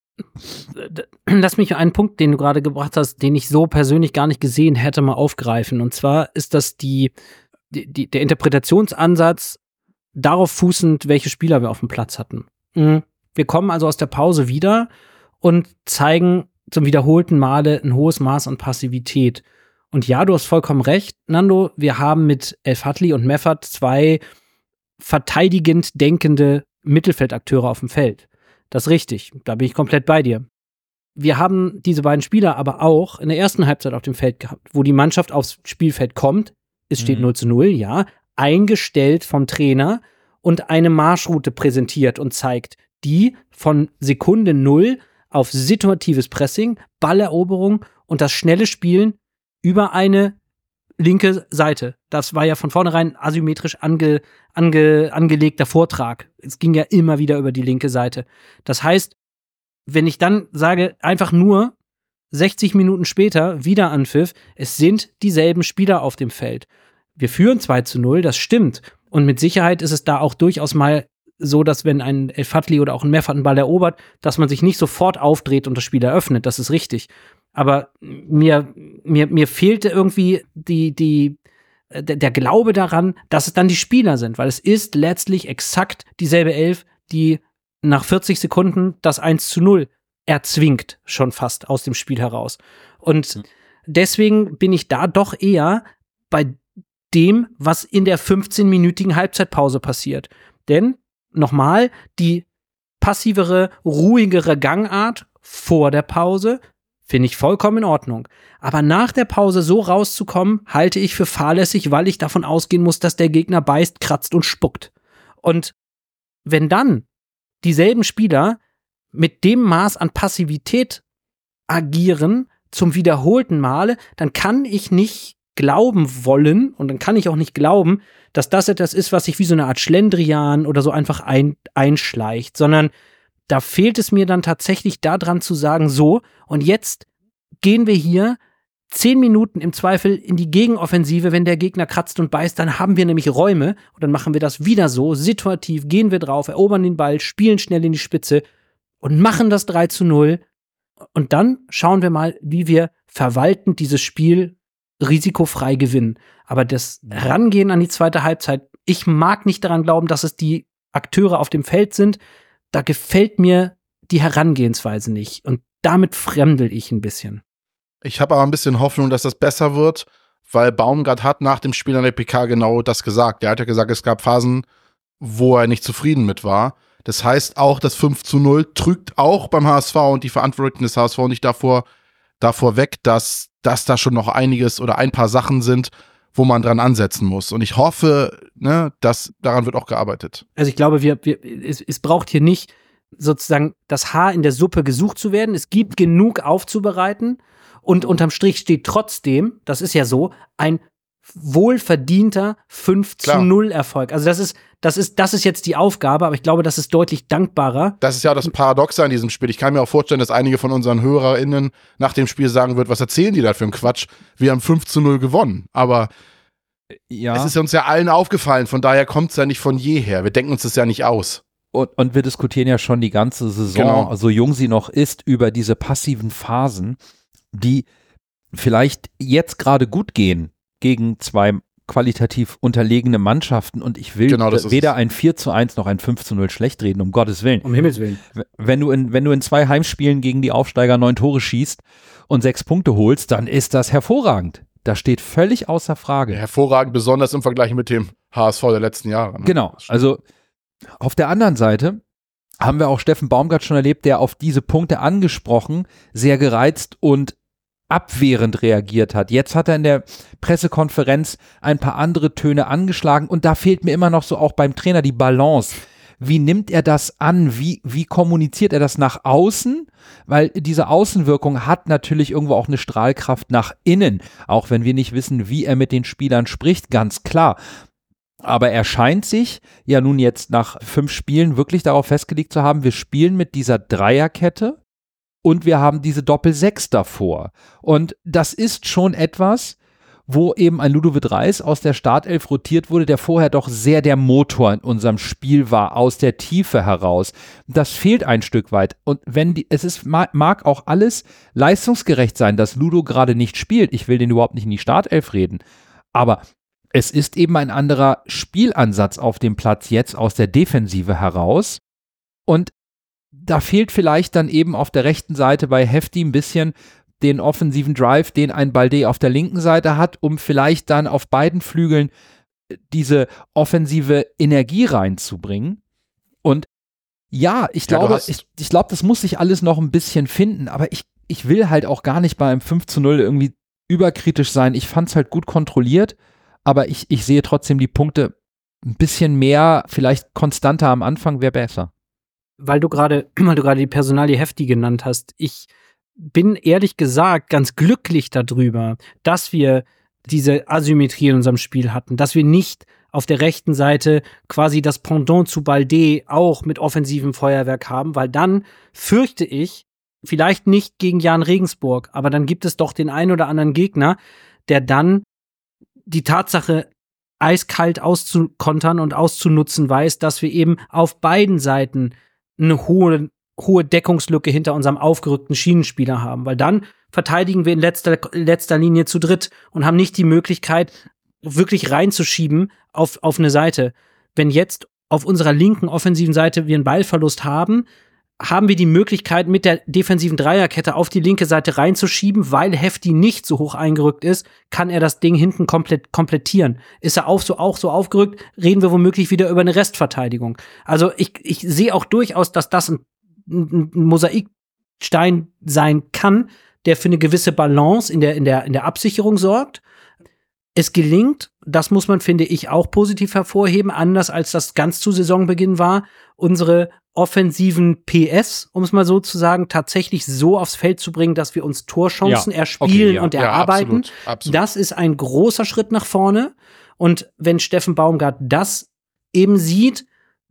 [SPEAKER 2] Lass mich einen Punkt, den du gerade gebracht hast, den ich so persönlich gar nicht gesehen hätte, mal aufgreifen. Und zwar ist das die, die, die der Interpretationsansatz darauf fußend, welche Spieler wir auf dem Platz hatten. Wir kommen also aus der Pause wieder und zeigen zum wiederholten Male ein hohes Maß an Passivität. Und ja, du hast vollkommen recht, Nando, wir haben mit El-Fadli und Meffert zwei verteidigend denkende Mittelfeldakteure auf dem Feld. Das ist richtig, da bin ich komplett bei dir. Wir haben diese beiden Spieler aber auch in der ersten Halbzeit auf dem Feld gehabt, wo die Mannschaft aufs Spielfeld kommt, es steht
[SPEAKER 1] Mhm.
[SPEAKER 2] null zu null, ja, eingestellt vom Trainer und eine Marschroute präsentiert und zeigt, die von Sekunde null auf situatives Pressing, Balleroberung und das schnelle Spielen über eine linke Seite. Das war ja von vornherein asymmetrisch ange, ange, angelegter Vortrag. Es ging ja immer wieder über die linke Seite. Das heißt, wenn ich dann sage, einfach nur sechzig Minuten später wieder Anpfiff, es sind dieselben Spieler auf dem Feld. Wir führen zwei zu null, das stimmt. Und mit Sicherheit ist es da auch durchaus mal so, dass wenn ein El-Fadli oder auch ein Meffert einen Ball erobert, dass man sich nicht sofort aufdreht und das Spiel eröffnet. Das ist richtig. Aber mir, mir, mir fehlte irgendwie die, die, der, der Glaube daran, dass es dann die Spieler sind, weil es ist letztlich exakt dieselbe Elf, die nach vierzig Sekunden das eins zu null erzwingt, schon fast aus dem Spiel heraus. Und mhm. deswegen bin ich da doch eher bei dem, was in der fünfzehnminütigen Halbzeitpause passiert. Denn, nochmal, die passivere, ruhigere Gangart vor der Pause finde ich vollkommen in Ordnung. Aber nach der Pause so rauszukommen, halte ich für fahrlässig, weil ich davon ausgehen muss, dass der Gegner beißt, kratzt und spuckt. Und wenn dann dieselben Spieler mit dem Maß an Passivität agieren, zum wiederholten Male, dann kann ich nicht glauben wollen und dann kann ich auch nicht glauben, dass das etwas ist, was sich wie so eine Art Schlendrian oder so einfach ein, einschleicht, sondern da fehlt es mir dann tatsächlich daran zu sagen, so, und jetzt gehen wir hier zehn Minuten im Zweifel in die Gegenoffensive, wenn der Gegner kratzt und beißt, dann haben wir nämlich Räume und dann machen wir das wieder so, situativ, gehen wir drauf, erobern den Ball, spielen schnell in die Spitze und machen das drei zu null und dann schauen wir mal, wie wir verwaltend dieses Spiel risikofrei gewinnen. Aber das Rangehen an die zweite Halbzeit, ich mag nicht daran glauben, dass es die Akteure auf dem Feld sind, da gefällt mir die Herangehensweise nicht. Und damit fremdel ich ein bisschen.
[SPEAKER 3] Ich habe aber ein bisschen Hoffnung, dass das besser wird, weil Baumgart hat nach dem Spiel an der P K genau das gesagt. Er hat ja gesagt, es gab Phasen, wo er nicht zufrieden mit war. Das heißt auch, das fünf zu null trügt auch beim H S V und die Verantwortlichen des H S V nicht davor, davor weg, dass, dass da schon noch einiges oder ein paar Sachen sind, wo man dran ansetzen muss. Und ich hoffe, ne, dass daran wird auch gearbeitet.
[SPEAKER 2] Also ich glaube, wir, wir, es, es braucht hier nicht sozusagen das Haar in der Suppe gesucht zu werden. Es gibt genug aufzubereiten und unterm Strich steht trotzdem, das ist ja so, ein wohlverdienter fünf zu null Erfolg. Also das ist, das ist, das ist jetzt die Aufgabe, aber ich glaube, das ist deutlich dankbarer.
[SPEAKER 3] Das ist ja das Paradoxe an diesem Spiel. Ich kann mir auch vorstellen, dass einige von unseren HörerInnen nach dem Spiel sagen wird, was erzählen die da für einen Quatsch? Wir haben fünf zu null gewonnen. Aber ja. Es ist uns ja allen aufgefallen, von daher kommt es ja nicht von jeher. Wir denken uns das ja nicht aus.
[SPEAKER 1] Und, und wir diskutieren ja schon die ganze Saison,
[SPEAKER 3] genau.
[SPEAKER 1] so jung sie noch ist, über diese passiven Phasen, die vielleicht jetzt gerade gut gehen gegen zwei qualitativ unterlegene Mannschaften. Und ich will
[SPEAKER 3] genau,
[SPEAKER 1] weder es. ein vier zu eins noch ein fünf zu null schlecht reden, um Gottes Willen.
[SPEAKER 2] Um Himmels Willen.
[SPEAKER 1] Wenn du in, wenn du in zwei Heimspielen gegen die Aufsteiger neun Tore schießt und sechs Punkte holst, dann ist das hervorragend. Das steht völlig außer Frage.
[SPEAKER 3] Hervorragend, besonders im Vergleich mit dem H S V der letzten Jahre. Ne?
[SPEAKER 1] Genau, also auf der anderen Seite haben wir auch Steffen Baumgart schon erlebt, der auf diese Punkte angesprochen, sehr gereizt und abwehrend reagiert hat. Jetzt hat er in der Pressekonferenz ein paar andere Töne angeschlagen und da fehlt mir immer noch so auch beim Trainer die Balance. Wie nimmt er das an? Wie, wie kommuniziert er das nach außen? Weil diese Außenwirkung hat natürlich irgendwo auch eine Strahlkraft nach innen, auch wenn wir nicht wissen, wie er mit den Spielern spricht, ganz klar. Aber er scheint sich ja nun jetzt nach fünf Spielen wirklich darauf festgelegt zu haben, wir spielen mit dieser Dreierkette und wir haben diese Doppel-Sechs davor. Und das ist schon etwas, wo eben ein Ludovic Reis aus der Startelf rotiert wurde, der vorher doch sehr der Motor in unserem Spiel war, aus der Tiefe heraus. Das fehlt ein Stück weit. Und wenn die, es ist, mag auch alles leistungsgerecht sein, dass Ludo gerade nicht spielt. Ich will den überhaupt nicht in die Startelf reden. Aber es ist eben ein anderer Spielansatz auf dem Platz jetzt aus der Defensive heraus. Und da fehlt vielleicht dann eben auf der rechten Seite bei Hefti ein bisschen den offensiven Drive, den ein Balde auf der linken Seite hat, um vielleicht dann auf beiden Flügeln diese offensive Energie reinzubringen. Und ja, ich
[SPEAKER 3] Ja,
[SPEAKER 1] glaube, ich, ich glaube, das muss sich alles noch ein bisschen finden, aber ich, ich will halt auch gar nicht bei einem fünf zu null irgendwie überkritisch sein. Ich fand es halt gut kontrolliert, aber ich, ich sehe trotzdem die Punkte ein bisschen mehr, vielleicht konstanter am Anfang wäre besser.
[SPEAKER 2] Weil du gerade, weil du gerade die Personalie Hefti genannt hast, ich bin ehrlich gesagt ganz glücklich darüber, dass wir diese Asymmetrie in unserem Spiel hatten, dass wir nicht auf der rechten Seite quasi das Pendant zu Balde auch mit offensivem Feuerwerk haben, weil dann fürchte ich, vielleicht nicht gegen Jan Regensburg, aber dann gibt es doch den einen oder anderen Gegner, der dann die Tatsache eiskalt auszukontern und auszunutzen weiß, dass wir eben auf beiden Seiten eine hohe hohe Deckungslücke hinter unserem aufgerückten Schienenspieler haben, weil dann verteidigen wir in letzter, letzter Linie zu dritt und haben nicht die Möglichkeit, wirklich reinzuschieben auf, auf eine Seite. Wenn jetzt auf unserer linken offensiven Seite wir einen Ballverlust haben, haben wir die Möglichkeit, mit der defensiven Dreierkette auf die linke Seite reinzuschieben, weil Hefti nicht so hoch eingerückt ist, kann er das Ding hinten komplett komplettieren. Ist er auch so, auch so aufgerückt, reden wir womöglich wieder über eine Restverteidigung. Also ich, ich sehe auch durchaus, dass das ein ein Mosaikstein sein kann, der für eine gewisse Balance in der, in der, in der Absicherung sorgt. Es gelingt, das muss man, finde ich, auch positiv hervorheben, anders als das ganz zu Saisonbeginn war, unsere offensiven P S, um es mal so zu sagen, tatsächlich so aufs Feld zu bringen, dass wir uns Torchancen
[SPEAKER 1] ja.
[SPEAKER 2] erspielen
[SPEAKER 1] okay, ja.
[SPEAKER 2] und erarbeiten.
[SPEAKER 3] Ja, absolut, absolut.
[SPEAKER 2] Das ist ein großer Schritt nach vorne. Und wenn Steffen Baumgart das eben sieht,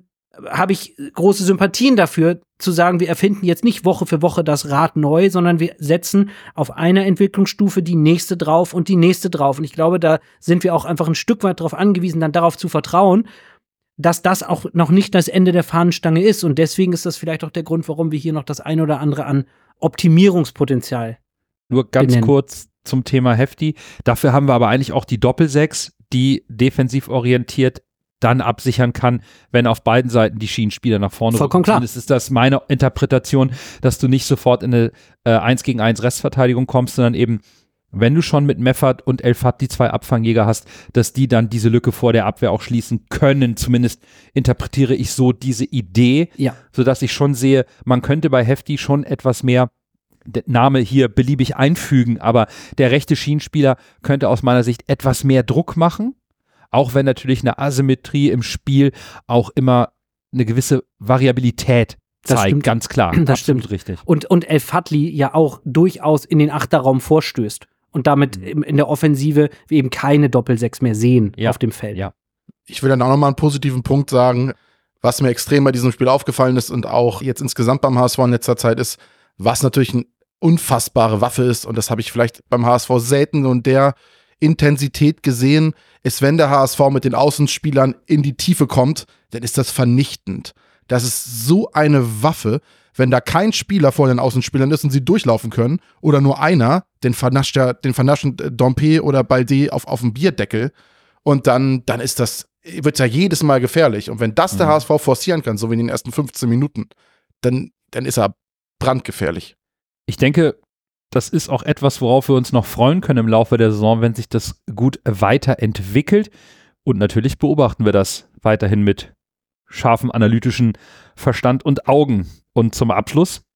[SPEAKER 2] habe ich große Sympathien dafür, zu sagen, wir erfinden jetzt nicht Woche für Woche das Rad neu, sondern wir setzen auf einer Entwicklungsstufe die nächste drauf und die nächste drauf. Und ich glaube, da sind wir auch einfach ein Stück weit darauf angewiesen, dann darauf zu vertrauen, dass das auch noch nicht das Ende der Fahnenstange ist. Und deswegen ist das vielleicht auch der Grund, warum wir hier noch das ein oder andere an Optimierungspotenzial
[SPEAKER 1] Nur ganz
[SPEAKER 2] benennen.
[SPEAKER 1] kurz zum Thema Hefti. Dafür haben wir aber eigentlich auch die Doppelsechs, die defensiv orientiert dann absichern kann, wenn auf beiden Seiten die Schienenspieler nach vorne
[SPEAKER 2] Vollkommen klar.
[SPEAKER 1] Zumindest ist das meine Interpretation, dass du nicht sofort in eine äh, eins gegen eins Restverteidigung kommst, sondern eben, wenn du schon mit Meffert und El Fat die zwei Abfangjäger hast, dass die dann diese Lücke vor der Abwehr auch schließen können. Zumindest interpretiere ich so diese Idee,
[SPEAKER 2] Ja.
[SPEAKER 1] sodass ich schon sehe, man könnte bei Hefti schon etwas mehr der Name hier beliebig einfügen, aber der rechte Schienenspieler könnte aus meiner Sicht etwas mehr Druck machen. Auch wenn natürlich eine Asymmetrie im Spiel auch immer eine gewisse Variabilität
[SPEAKER 2] Das
[SPEAKER 1] zeigt,
[SPEAKER 2] stimmt.
[SPEAKER 1] ganz klar.
[SPEAKER 2] Das
[SPEAKER 1] Absolut
[SPEAKER 2] stimmt.
[SPEAKER 1] richtig.
[SPEAKER 2] Und, und El Fadli ja auch durchaus in den Achterraum vorstößt und damit
[SPEAKER 1] Mhm.
[SPEAKER 2] im, in der Offensive wir eben keine Doppelsechs mehr sehen
[SPEAKER 1] Ja.
[SPEAKER 2] auf dem Feld.
[SPEAKER 1] Ja.
[SPEAKER 3] Ich will dann auch nochmal einen positiven Punkt sagen, was mir extrem bei diesem Spiel aufgefallen ist und auch jetzt insgesamt beim H S V in letzter Zeit ist, was natürlich eine unfassbare Waffe ist, und das habe ich vielleicht beim H S V selten und der Intensität gesehen, ist, wenn der H S V mit den Außenspielern in die Tiefe kommt, dann ist das vernichtend. Das ist so eine Waffe, wenn da kein Spieler vor den Außenspielern ist und sie durchlaufen können oder nur einer, den vernascht der, den vernaschen Dompe oder Balde auf, auf dem Bierdeckel und dann, dann ist das, wird ja jedes Mal gefährlich. Und wenn das der
[SPEAKER 1] Mhm.
[SPEAKER 3] H S V forcieren kann, so wie in den ersten fünfzehn Minuten, dann, dann ist er brandgefährlich.
[SPEAKER 1] Ich denke, das ist auch etwas, worauf wir uns noch freuen können im Laufe der Saison, wenn sich das gut weiterentwickelt. Und natürlich beobachten wir das weiterhin mit scharfem analytischen Verstand und Augen. Und zum Abschluss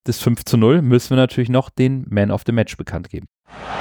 [SPEAKER 1] des fünf zu null müssen wir natürlich noch den Man of the Match bekannt geben.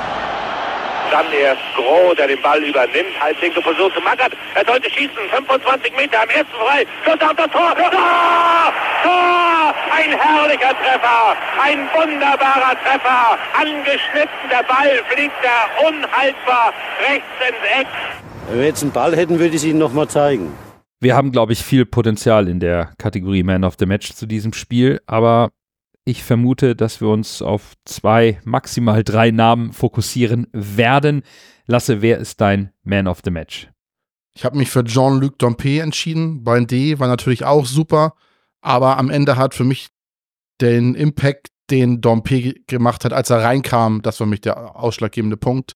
[SPEAKER 5] Dann erst Groh, der den Ball übernimmt, Halbwinkel versucht zu Magath, er sollte schießen, fünfundzwanzig Meter am ersten frei, Schuss auf das Tor, Tor! Tor! Ein herrlicher Treffer, ein wunderbarer Treffer, angeschnitten, der Ball fliegt da unhaltbar rechts ins Eck.
[SPEAKER 6] Wenn wir jetzt einen Ball hätten, würde ich es Ihnen nochmal zeigen.
[SPEAKER 1] Wir haben, glaube ich, viel Potenzial in der Kategorie Man of the Match zu diesem Spiel, aber ich vermute, dass wir uns auf zwei, maximal drei Namen fokussieren werden. Lasse, wer ist dein Man of the Match?
[SPEAKER 3] Ich habe mich für Jean-Luc Dompe entschieden. Balde war natürlich auch super, aber am Ende hat für mich den Impact, den Dompe gemacht hat, als er reinkam, das war für mich der ausschlaggebende Punkt.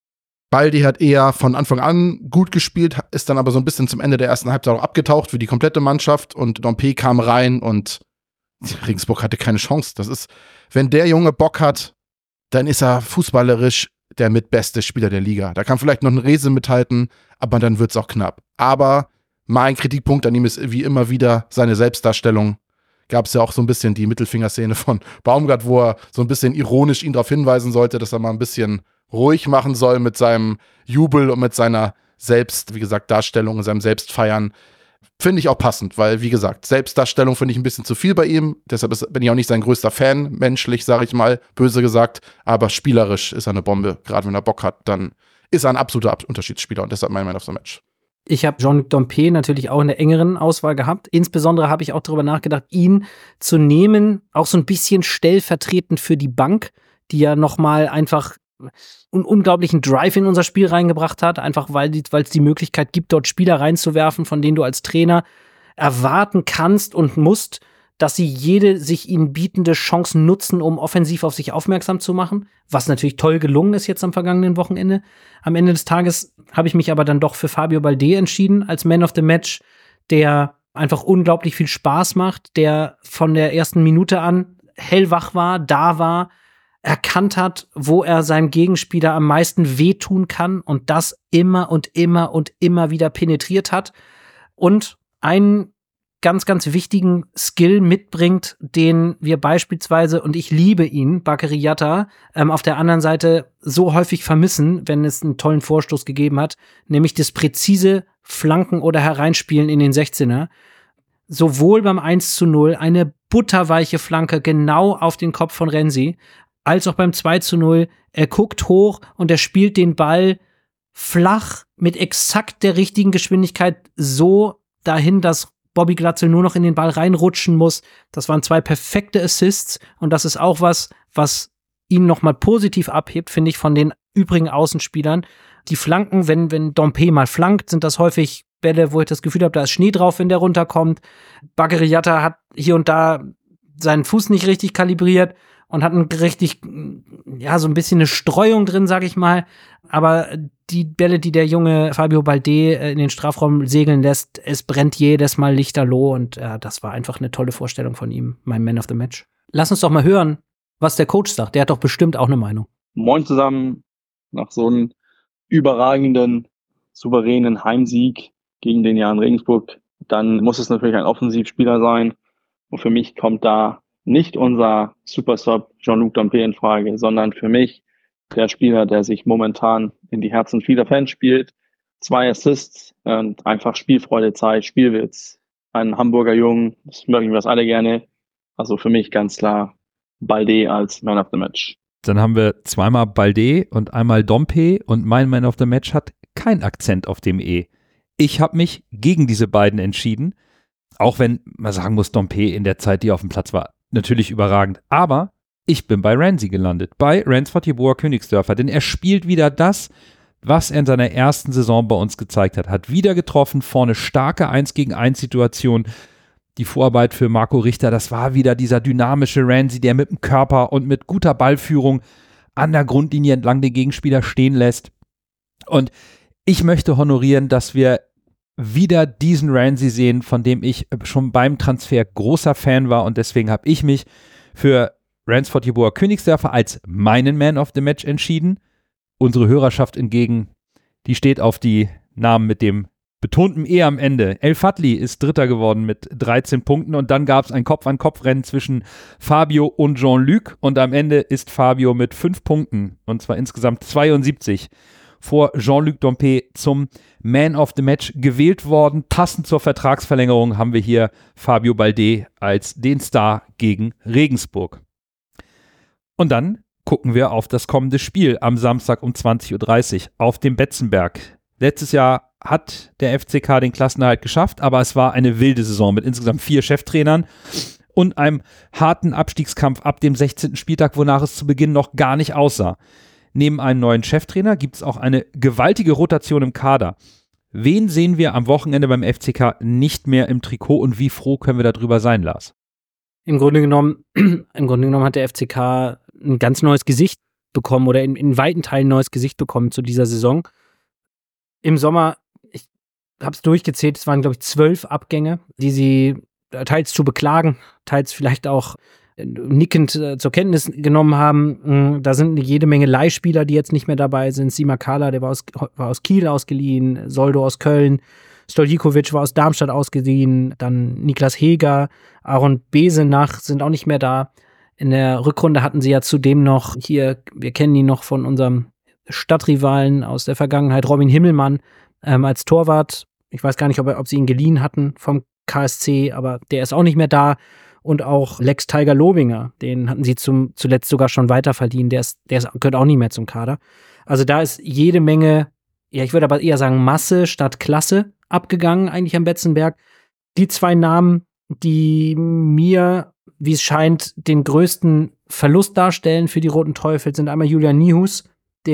[SPEAKER 3] Balde hat eher von Anfang an gut gespielt, ist dann aber so ein bisschen zum Ende der ersten Halbzeit auch abgetaucht für die komplette Mannschaft und Dompe kam rein und Regensburg hatte keine Chance. Das ist, wenn der Junge Bock hat, dann ist er fußballerisch der mitbeste Spieler der Liga. Da kann vielleicht noch ein Rese mithalten, aber dann wird's auch knapp. Aber mein Kritikpunkt an ihm ist wie immer wieder seine Selbstdarstellung. Gab es ja auch so ein bisschen die Mittelfingerszene von Baumgart, wo er so ein bisschen ironisch ihn darauf hinweisen sollte, dass er mal ein bisschen ruhig machen soll mit seinem Jubel und mit seiner Selbst, wie gesagt, Darstellung und seinem Selbstfeiern. Finde ich auch passend, weil, wie gesagt, Selbstdarstellung finde ich ein bisschen zu viel bei ihm. Deshalb ist, bin ich auch nicht sein größter Fan, menschlich, sage ich mal, böse gesagt. Aber spielerisch ist er eine Bombe. Gerade wenn er Bock hat, dann ist er ein absoluter Unterschiedsspieler und deshalb mein Man of the Match.
[SPEAKER 2] Ich habe Jean-Luc Dompe natürlich auch in der engeren Auswahl gehabt. Insbesondere habe ich auch darüber nachgedacht, ihn zu nehmen, auch so ein bisschen stellvertretend für die Bank, die ja nochmal einfach einen unglaublichen Drive in unser Spiel reingebracht hat, einfach weil die, weil es die Möglichkeit gibt, dort Spieler reinzuwerfen, von denen du als Trainer erwarten kannst und musst, dass sie jede sich ihnen bietende Chance nutzen, um offensiv auf sich aufmerksam zu machen, was natürlich toll gelungen ist jetzt am vergangenen Wochenende. Am Ende des Tages habe ich mich aber dann doch für Fabio Balde entschieden als Man of the Match, der einfach unglaublich viel Spaß macht, der von der ersten Minute an hellwach war, da war, erkannt hat, wo er seinem Gegenspieler am meisten wehtun kann und das immer und immer und immer wieder penetriert hat und einen ganz, ganz wichtigen Skill mitbringt, den wir beispielsweise, und ich liebe ihn, Bakary Yatta, ähm, auf der anderen Seite so häufig vermissen, wenn es einen tollen Vorstoß gegeben hat, nämlich das präzise Flanken oder Hereinspielen in den sechzehner. Sowohl beim eins zu null eine butterweiche Flanke genau auf den Kopf von Renzi, als auch beim zwei zu null. Er guckt hoch und er spielt den Ball flach mit exakt der richtigen Geschwindigkeit so dahin, dass Bobby Glatzel nur noch in den Ball reinrutschen muss. Das waren zwei perfekte Assists und das ist auch was, was ihn nochmal positiv abhebt, finde ich, von den übrigen Außenspielern. Die Flanken, wenn, wenn Dompe mal flankt, sind das häufig Bälle, wo ich das Gefühl habe, da ist Schnee drauf, wenn der runterkommt. Bakary Yatta hat hier und da seinen Fuß nicht richtig kalibriert und hat ein richtig, ja, so ein bisschen eine Streuung drin, sag ich mal. Aber die Bälle, die der junge Fabio Balde in den Strafraum segeln lässt, es brennt jedes Mal lichterloh. Und ja, das war einfach eine tolle Vorstellung von ihm, mein Man of the Match. Lass uns doch mal hören, was der Coach sagt. Der hat doch bestimmt auch eine Meinung.
[SPEAKER 7] Moin zusammen. Nach so einem überragenden, souveränen Heimsieg gegen den Jan Regensburg, dann muss es natürlich ein Offensivspieler sein. Und für mich kommt da nicht unser Superstar Jean-Luc Dompe in Frage, sondern für mich der Spieler, der sich momentan in die Herzen vieler Fans spielt. Zwei Assists und einfach Spielfreude zeigt, Spielwitz. Ein Hamburger Jungen, das mögen wir das alle gerne. Also für mich ganz klar Balde als Man of the Match.
[SPEAKER 1] Dann haben wir zweimal Balde und einmal Dompe und mein Man of the Match hat keinen Akzent auf dem E. Ich habe mich gegen diese beiden entschieden, auch wenn man sagen muss, Dompe in der Zeit, die er auf dem Platz war, natürlich überragend. Aber ich bin bei Renzi gelandet, bei Ransford Yeboah Königsdörfer, denn er spielt wieder das, was er in seiner ersten Saison bei uns gezeigt hat. Hat wieder getroffen, vorne starke eins gegen eins Situation. Die Vorarbeit für Marco Richter, das war wieder dieser dynamische Renzi, der mit dem Körper und mit guter Ballführung an der Grundlinie entlang den Gegenspieler stehen lässt. Und ich möchte honorieren, dass wir wieder diesen Renzi sehen, von dem ich schon beim Transfer großer Fan war und deswegen habe ich mich für Ransford Yeboah Königsdörfer als meinen Man of the Match entschieden. Unsere Hörerschaft hingegen, die steht auf die Namen mit dem Betonten E am Ende. El Fadli ist Dritter geworden mit dreizehn Punkten und dann gab es ein Kopf-an-Kopf-Rennen zwischen Fabio und Jean-Luc und am Ende ist Fabio mit fünf Punkten und zwar insgesamt zweiundsiebzig vor Jean-Luc Dompe zum Man of the Match gewählt worden. Passend zur Vertragsverlängerung haben wir hier Fabio Balde als den Star gegen Regensburg. Und dann gucken wir auf das kommende Spiel am Samstag um zwanzig Uhr dreißig auf dem Betzenberg. Letztes Jahr hat der F C K den Klassenerhalt geschafft, aber es war eine wilde Saison mit insgesamt vier Cheftrainern und einem harten Abstiegskampf ab dem sechzehnten Spieltag, wonach es zu Beginn noch gar nicht aussah. Neben einem neuen Cheftrainer gibt es auch eine gewaltige Rotation im Kader. Wen sehen wir am Wochenende beim F C K nicht mehr im Trikot und wie froh können wir darüber sein, Lars?
[SPEAKER 2] Im Grunde genommen, im Grunde genommen hat der F C K ein ganz neues Gesicht bekommen oder in, in weiten Teilen ein neues Gesicht bekommen zu dieser Saison. Im Sommer, ich habe es durchgezählt, es waren, glaube ich, zwölf Abgänge, die sie teils zu beklagen, teils vielleicht auch nickend äh, zur Kenntnis genommen haben. Da sind jede Menge Leihspieler, die jetzt nicht mehr dabei sind. Sima Kala, der war aus, war aus Kiel ausgeliehen, Soldo aus Köln, Stoljikovic war aus Darmstadt ausgeliehen, dann Niklas Heger, Aaron Besenach sind auch nicht mehr da. In der Rückrunde hatten sie ja zudem noch hier, wir kennen ihn noch von unserem Stadtrivalen aus der Vergangenheit, Robin Himmelmann ähm, als Torwart. Ich weiß gar nicht, ob, er, ob sie ihn geliehen hatten vom K S C, aber der ist auch nicht mehr da. Und auch Lex Tiger Lobinger, den hatten sie zum, zuletzt sogar schon weiter verliehen. Der, ist, der ist, gehört auch nicht mehr zum Kader. Also da ist jede Menge, ja, ich würde aber eher sagen Masse statt Klasse abgegangen eigentlich am Betzenberg. Die zwei Namen, die mir, wie es scheint, den größten Verlust darstellen für die Roten Teufel, sind einmal Julian Nihus,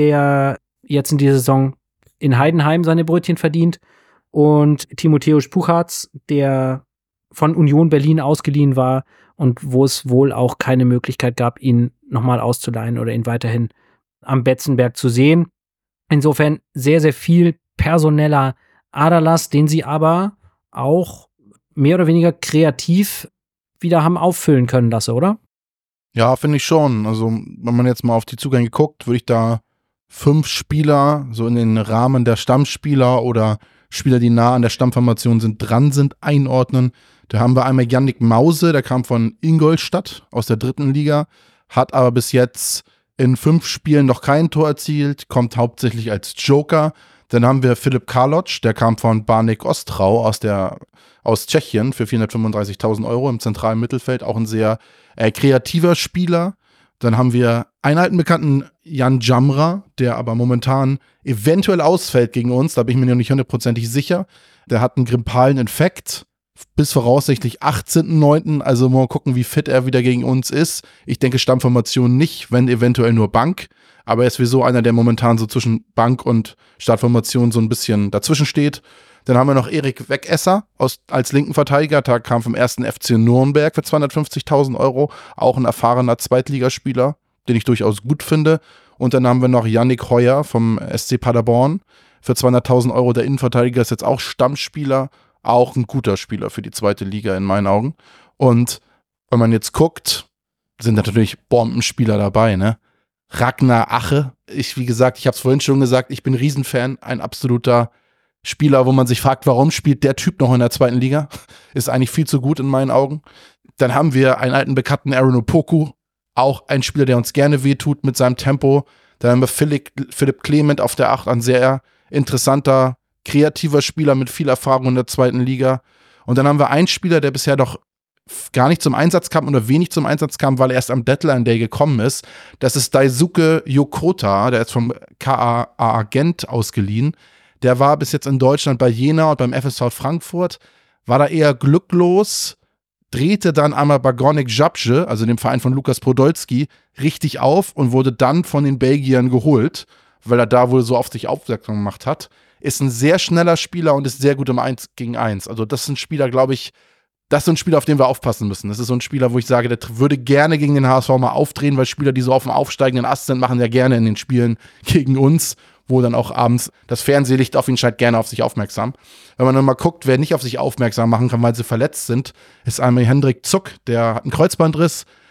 [SPEAKER 2] der jetzt in dieser Saison in Heidenheim seine Brötchen verdient, und Timotheus Puchatz, der von Union Berlin ausgeliehen war und wo es wohl auch keine Möglichkeit gab, ihn nochmal auszuleihen oder ihn weiterhin am Betzenberg zu sehen. Insofern sehr, sehr viel personeller Aderlass, den sie aber auch mehr oder weniger kreativ wieder haben auffüllen können lassen, oder?
[SPEAKER 3] Ja, finde ich schon. Also wenn man jetzt mal auf die Zugänge guckt, würde ich da fünf Spieler so in den Rahmen der Stammspieler oder Spieler, die nah an der Stammformation sind, dran sind, einordnen. Da haben wir einmal Yannick Mause, der kam von Ingolstadt aus der dritten Liga, hat aber bis jetzt in fünf Spielen noch kein Tor erzielt, kommt hauptsächlich als Joker. Dann haben wir Filip Karloc, der kam von Banek Ostrau aus, der, aus Tschechien für vierhundertfünfunddreißigtausend Euro im zentralen Mittelfeld, auch ein sehr äh, kreativer Spieler. Dann haben wir einen alten Bekannten, Jan Jamra, der aber momentan eventuell ausfällt gegen uns, da bin ich mir noch nicht hundertprozentig sicher. Der hat einen grippalen Infekt bis voraussichtlich achtzehnten neunten Also mal gucken, wie fit er wieder gegen uns ist. Ich denke Stammformation nicht, wenn eventuell nur Bank. Aber er ist sowieso einer, der momentan so zwischen Bank und Startformation so ein bisschen dazwischen steht. Dann haben wir noch Erik Wegesser aus, als linken Verteidiger. Der kam vom ersten F C Nürnberg für zweihundertfünfzigtausend Euro. Auch ein erfahrener Zweitligaspieler, den ich durchaus gut finde. Und dann haben wir noch Yannick Heuer vom S C Paderborn für zweihunderttausend Euro. Der Innenverteidiger ist jetzt auch Stammspieler. Auch ein guter Spieler für die zweite Liga in meinen Augen. Und wenn man jetzt guckt, sind natürlich Bombenspieler dabei, ne? Ragnar Ache. Ich, wie gesagt, ich habe es vorhin schon gesagt, ich bin Riesenfan. Ein absoluter Spieler, wo man sich fragt, warum spielt der Typ noch in der zweiten Liga? Ist eigentlich viel zu gut in meinen Augen. Dann haben wir einen alten Bekannten, Aaron Opoku. Auch ein Spieler, der uns gerne wehtut mit seinem Tempo. Dann haben wir Philipp, Philipp Clement auf der acht, ein sehr interessanter, kreativer Spieler mit viel Erfahrung in der zweiten Liga. Und dann haben wir einen Spieler, der bisher doch gar nicht zum Einsatz kam oder wenig zum Einsatz kam, weil er erst am Deadline Day gekommen ist. Das ist Daisuke Yokota, der ist vom K A A Gent ausgeliehen. Der war bis jetzt in Deutschland bei Jena und beim F S V Frankfurt, war da eher glücklos, drehte dann einmal bei Gornik Zabrze, also dem Verein von Lukas Podolski, richtig auf und wurde dann von den Belgiern geholt, weil er da wohl so auf sich aufmerksam gemacht hat. Ist ein sehr schneller Spieler und ist sehr gut im eins gegen eins. Also das ist ein Spieler, glaube ich, das ist so ein Spieler, auf den wir aufpassen müssen. Das ist so ein Spieler, wo ich sage, der würde gerne gegen den H S V mal aufdrehen, weil Spieler, die so auf dem aufsteigenden Ast sind, machen ja gerne in den Spielen gegen uns, wo dann auch abends das Fernsehlicht auf ihn scheint, gerne auf sich aufmerksam. Wenn man dann mal guckt, wer nicht auf sich aufmerksam machen kann, weil sie verletzt sind, ist einmal Hendrik Zuck, der hat einen Kreuzbandriss,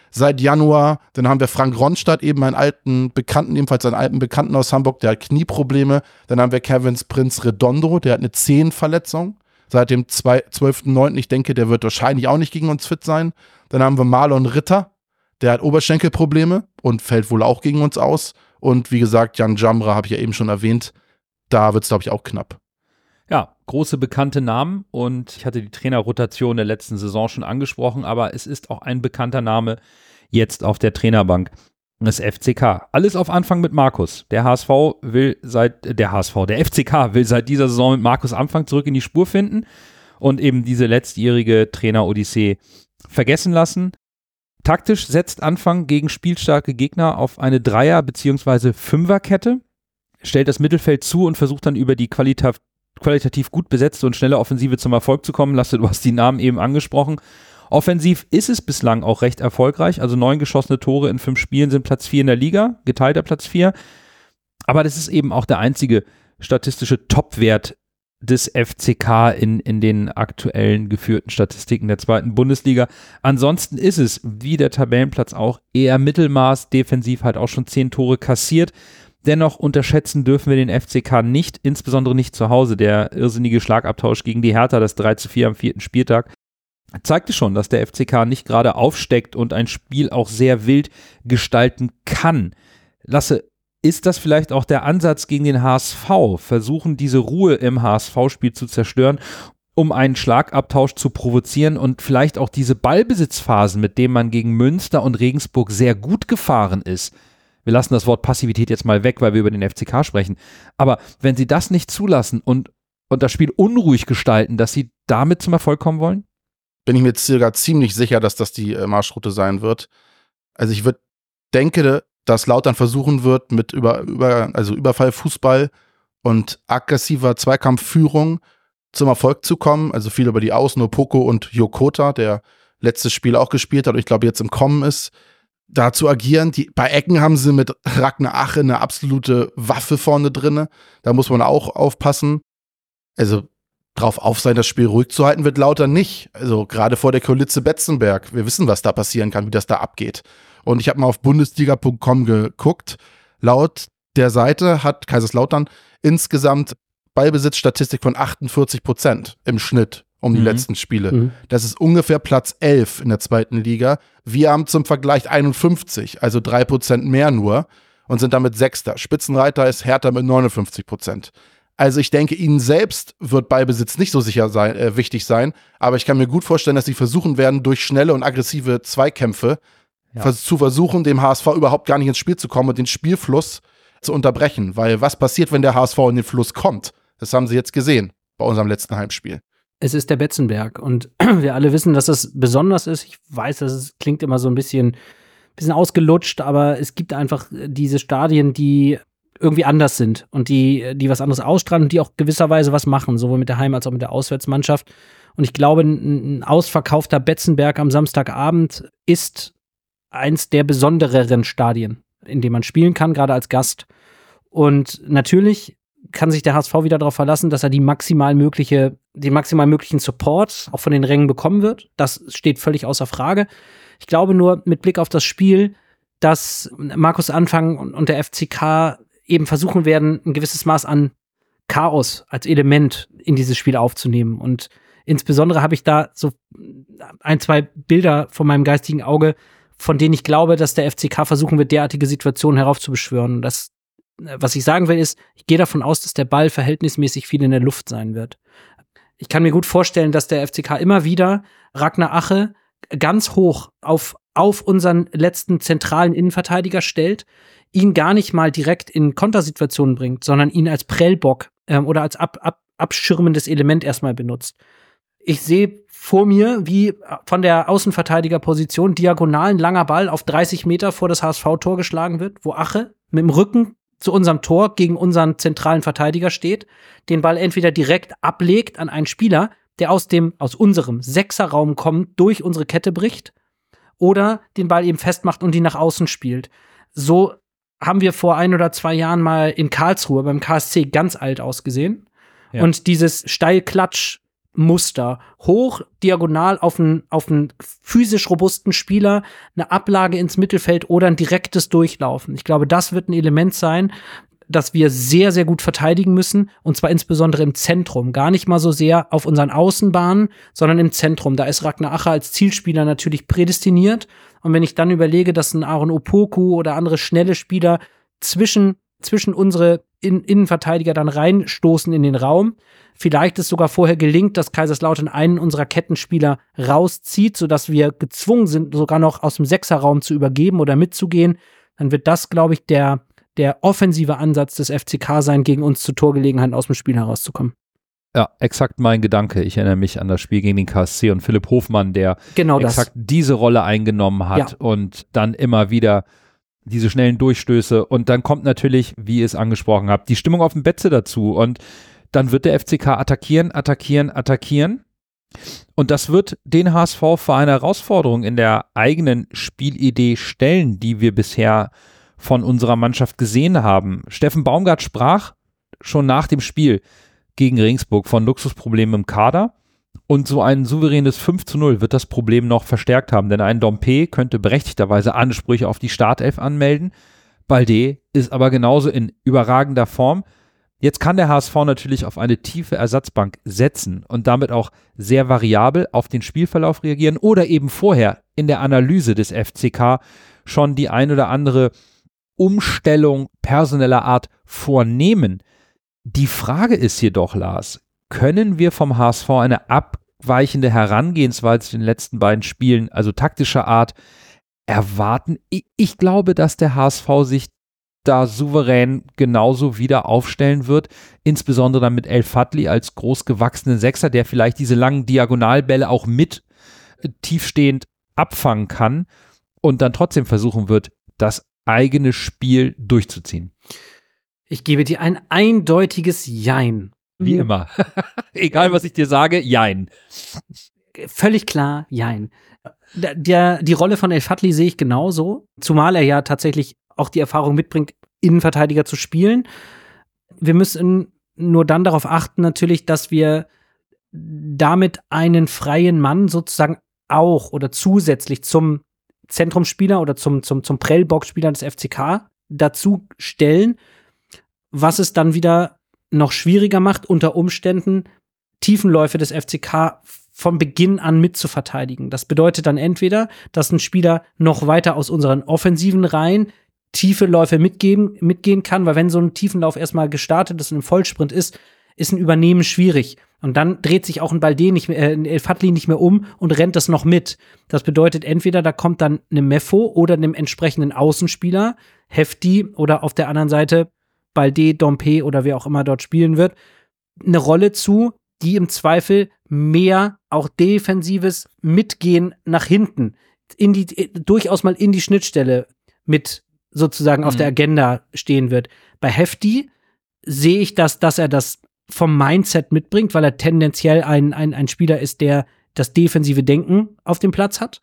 [SPEAKER 3] seit Januar. Dann haben wir Frank Ronstadt, eben einen alten Bekannten, ebenfalls einen alten Bekannten aus Hamburg, der hat Knieprobleme. Dann haben wir Kevin Prinz Redondo, der hat eine Zehenverletzung seit dem zwölften neunten Ich denke, der wird wahrscheinlich auch nicht gegen uns fit sein. Dann haben wir Marlon Ritter, der hat Oberschenkelprobleme und fällt wohl auch gegen uns aus. Und wie gesagt, Jan Jamra habe ich ja eben schon erwähnt. Da wird es, glaube ich, auch knapp.
[SPEAKER 1] Ja, große bekannte Namen und ich hatte die Trainerrotation der letzten Saison schon angesprochen, aber es ist auch ein bekannter Name jetzt auf der Trainerbank, das F C K. Alles auf Anfang mit Markus. Der H S V will seit, der H S V, der F C K will seit dieser Saison mit Markus Anfang zurück in die Spur finden und eben diese letztjährige Trainer-Odyssee vergessen lassen. Taktisch setzt Anfang gegen spielstarke Gegner auf eine Dreier- bzw. Fünferkette, stellt das Mittelfeld zu und versucht dann über die qualitativ qualitativ gut besetzte und schnelle Offensive zum Erfolg zu kommen. Lasse, du hast die Namen eben angesprochen. Offensiv ist es bislang auch recht erfolgreich, also neun geschossene Tore in fünf Spielen sind Platz vier in der Liga, geteilter Platz vier. Aber das ist eben auch der einzige statistische Topwert des F C K in, in den aktuellen geführten Statistiken der zweiten Bundesliga. Ansonsten ist es, wie der Tabellenplatz auch, eher Mittelmaß, defensiv halt auch schon zehn Tore kassiert. Dennoch unterschätzen dürfen wir den F C K nicht, insbesondere nicht zu Hause. Der irrsinnige Schlagabtausch gegen die Hertha, das drei zu vier am vierten Spieltag, zeigte schon, dass der F C K nicht gerade aufsteckt und ein Spiel auch sehr wild gestalten kann. Lasse, ist das vielleicht auch der Ansatz gegen den H S V? Versuchen, diese Ruhe im H S V-Spiel zu zerstören, um einen Schlagabtausch zu provozieren und vielleicht auch diese Ballbesitzphasen, mit denen man gegen Münster und Regensburg sehr gut gefahren ist. Wir lassen das Wort Passivität jetzt mal weg, weil wir über den F C K sprechen. Aber wenn sie das nicht zulassen und, und das Spiel unruhig gestalten, dass sie damit zum Erfolg kommen wollen?
[SPEAKER 3] Bin ich mir sogar ziemlich sicher, dass das die äh, Marschroute sein wird. Also ich würd, denke, dass Lautern versuchen wird, mit über, über, also Überfallfußball und aggressiver Zweikampfführung zum Erfolg zu kommen. Also viel über die Außen, Opoko und Yokota, der letztes Spiel auch gespielt hat und ich glaube jetzt im Kommen ist, da zu agieren. Die, bei Ecken haben sie mit Ragnar Ache eine absolute Waffe vorne drin. Da muss man auch aufpassen. Also drauf auf sein, das Spiel ruhig zu halten, wird Lautern nicht. Also gerade vor der Kulisse Betzenberg. Wir wissen, was da passieren kann, wie das da abgeht. Und ich habe mal auf bundesliga punkt com geguckt. Laut der Seite hat Kaiserslautern insgesamt Ballbesitzstatistik von achtundvierzig Prozent im Schnitt um die mhm. letzten Spiele. Mhm. Das ist ungefähr Platz elf in der zweiten Liga. Wir haben zum Vergleich einundfünfzig, also drei Prozent mehr nur und sind damit Sechster. Spitzenreiter ist Hertha mit neunundfünfzig Prozent. Also ich denke, ihnen selbst wird Ballbesitz nicht so sicher sein, äh, wichtig sein, aber ich kann mir gut vorstellen, dass sie versuchen werden, durch schnelle und aggressive Zweikämpfe ja. vers- zu versuchen, dem H S V überhaupt gar nicht ins Spiel zu kommen und den Spielfluss zu unterbrechen. Weil was passiert, wenn der H S V in den Fluss kommt? Das haben sie jetzt gesehen bei unserem letzten Heimspiel.
[SPEAKER 2] Es ist der Betzenberg und wir alle wissen, dass das besonders ist. Ich weiß, dass es klingt immer so ein bisschen, bisschen ausgelutscht, aber es gibt einfach diese Stadien, die irgendwie anders sind und die, die was anderes ausstrahlen und die auch gewisserweise was machen, sowohl mit der Heim- als auch mit der Auswärtsmannschaft. Und ich glaube, ein, ein ausverkaufter Betzenberg am Samstagabend ist eins der besondereren Stadien, in dem man spielen kann, gerade als Gast. Und natürlich kann sich der H S V wieder darauf verlassen, dass er die maximal mögliche, den maximal möglichen Support auch von den Rängen bekommen wird. Das steht völlig außer Frage. Ich glaube nur mit Blick auf das Spiel, dass Markus Anfang und der F C K eben versuchen werden, ein gewisses Maß an Chaos als Element in dieses Spiel aufzunehmen. Und insbesondere habe ich da so ein, zwei Bilder von meinem geistigen Auge, von denen ich glaube, dass der F C K versuchen wird, derartige Situationen heraufzubeschwören. Und das, was ich sagen will, ist, ich gehe davon aus, dass der Ball verhältnismäßig viel in der Luft sein wird. Ich kann mir gut vorstellen, dass der F C K immer wieder Ragnar Ache ganz hoch auf, auf unseren letzten zentralen Innenverteidiger stellt, ihn gar nicht mal direkt in Kontersituationen bringt, sondern ihn als Prellbock ähm, oder als ab, ab, abschirmendes Element erstmal benutzt. Ich sehe vor mir, wie von der Außenverteidigerposition diagonal ein langer Ball auf dreißig Meter vor das H S V-Tor geschlagen wird, wo Ache mit dem Rücken zu unserem Tor gegen unseren zentralen Verteidiger steht, den Ball entweder direkt ablegt an einen Spieler, der aus dem, aus unserem Sechserraum kommt, durch unsere Kette bricht, oder den Ball eben festmacht und ihn nach außen spielt. So haben wir vor ein oder zwei Jahren mal in Karlsruhe beim K S C ganz alt ausgesehen. Ja. Und dieses Steilklatsch Muster. Hoch, diagonal auf einen, auf einen physisch robusten Spieler, eine Ablage ins Mittelfeld oder ein direktes Durchlaufen. Ich glaube, das wird ein Element sein, dass wir sehr, sehr gut verteidigen müssen, und zwar insbesondere im Zentrum. Gar nicht mal so sehr auf unseren Außenbahnen, sondern im Zentrum. Da ist Ragnar Ache als Zielspieler natürlich prädestiniert. Und wenn ich dann überlege, dass ein Aaron Opoku oder andere schnelle Spieler zwischen, zwischen unsere In- Innenverteidiger dann reinstoßen in den Raum, vielleicht es sogar vorher gelingt, dass Kaiserslautern einen unserer Kettenspieler rauszieht, sodass wir gezwungen sind, sogar noch aus dem Sechserraum zu übergeben oder mitzugehen, dann wird das, glaube ich, der der offensive Ansatz des F C K sein, gegen uns zu Torgelegenheiten aus dem Spiel herauszukommen.
[SPEAKER 1] Ja, exakt mein Gedanke. Ich erinnere mich an das Spiel gegen den K S C und Philipp Hofmann, der
[SPEAKER 2] genau
[SPEAKER 1] exakt das. diese Rolle eingenommen hat ja. und dann immer wieder diese schnellen Durchstöße. Und dann kommt natürlich, wie ihr es angesprochen habt, die Stimmung auf dem Betze dazu. Und dann wird der F C K attackieren, attackieren, attackieren. Und das wird den H S V vor eine Herausforderung in der eigenen Spielidee stellen, die wir bisher von unserer Mannschaft gesehen haben. Steffen Baumgart sprach schon nach dem Spiel gegen Regensburg von Luxusproblemen im Kader, und so ein souveränes fünf zu null wird das Problem noch verstärkt haben, denn ein Dompe könnte berechtigterweise Ansprüche auf die Startelf anmelden. Balde ist aber genauso in überragender Form. Jetzt kann der H S V natürlich auf eine tiefe Ersatzbank setzen und damit auch sehr variabel auf den Spielverlauf reagieren oder eben vorher in der Analyse des F C K schon die ein oder andere Umstellung personeller Art vornehmen. Die Frage ist jedoch, Lars, können wir vom H S V eine abweichende Herangehensweise in den letzten beiden Spielen, also taktischer Art, erwarten? Ich, ich glaube, dass der H S V sich da souverän genauso wieder aufstellen wird, insbesondere dann mit El Fadli als großgewachsenen Sechser, der vielleicht diese langen Diagonalbälle auch mit äh, tiefstehend abfangen kann und dann trotzdem versuchen wird, das eigene Spiel durchzuziehen.
[SPEAKER 2] Ich gebe dir ein eindeutiges Jein.
[SPEAKER 1] Wie immer. Egal, was ich dir sage, Jein.
[SPEAKER 2] Völlig klar, Jein. Der, der, die Rolle von El Fadli sehe ich genauso, zumal er ja tatsächlich auch die Erfahrung mitbringt, Innenverteidiger zu spielen. Wir müssen nur dann darauf achten natürlich, dass wir damit einen freien Mann sozusagen auch oder zusätzlich zum Zentrumsspieler oder zum, zum, zum Prellbox-Spieler des F C K dazu stellen, was es dann wieder noch schwieriger macht, unter Umständen Tiefenläufe des F C K von Beginn an mitzuverteidigen. Das bedeutet dann entweder, dass ein Spieler noch weiter aus unseren offensiven Reihen tiefe Läufe mitgeben, mitgehen kann, weil wenn so ein Tiefenlauf erstmal gestartet ist und im Vollsprint ist, ist ein Übernehmen schwierig. Und dann dreht sich auch ein Balde nicht mehr, äh, ein El Fadli nicht mehr um und rennt das noch mit. Das bedeutet entweder, da kommt dann eine Meffo oder einem entsprechenden Außenspieler, Hefti, oder auf der anderen Seite Balde, Dompe oder wer auch immer dort spielen wird, eine Rolle zu, die im Zweifel mehr auch defensives Mitgehen nach hinten, in die, durchaus mal in die Schnittstelle mit sozusagen mhm. auf der Agenda stehen wird. Bei Hefti sehe ich das, dass er das vom Mindset mitbringt, weil er tendenziell ein, ein, ein Spieler ist, der das defensive Denken auf dem Platz hat.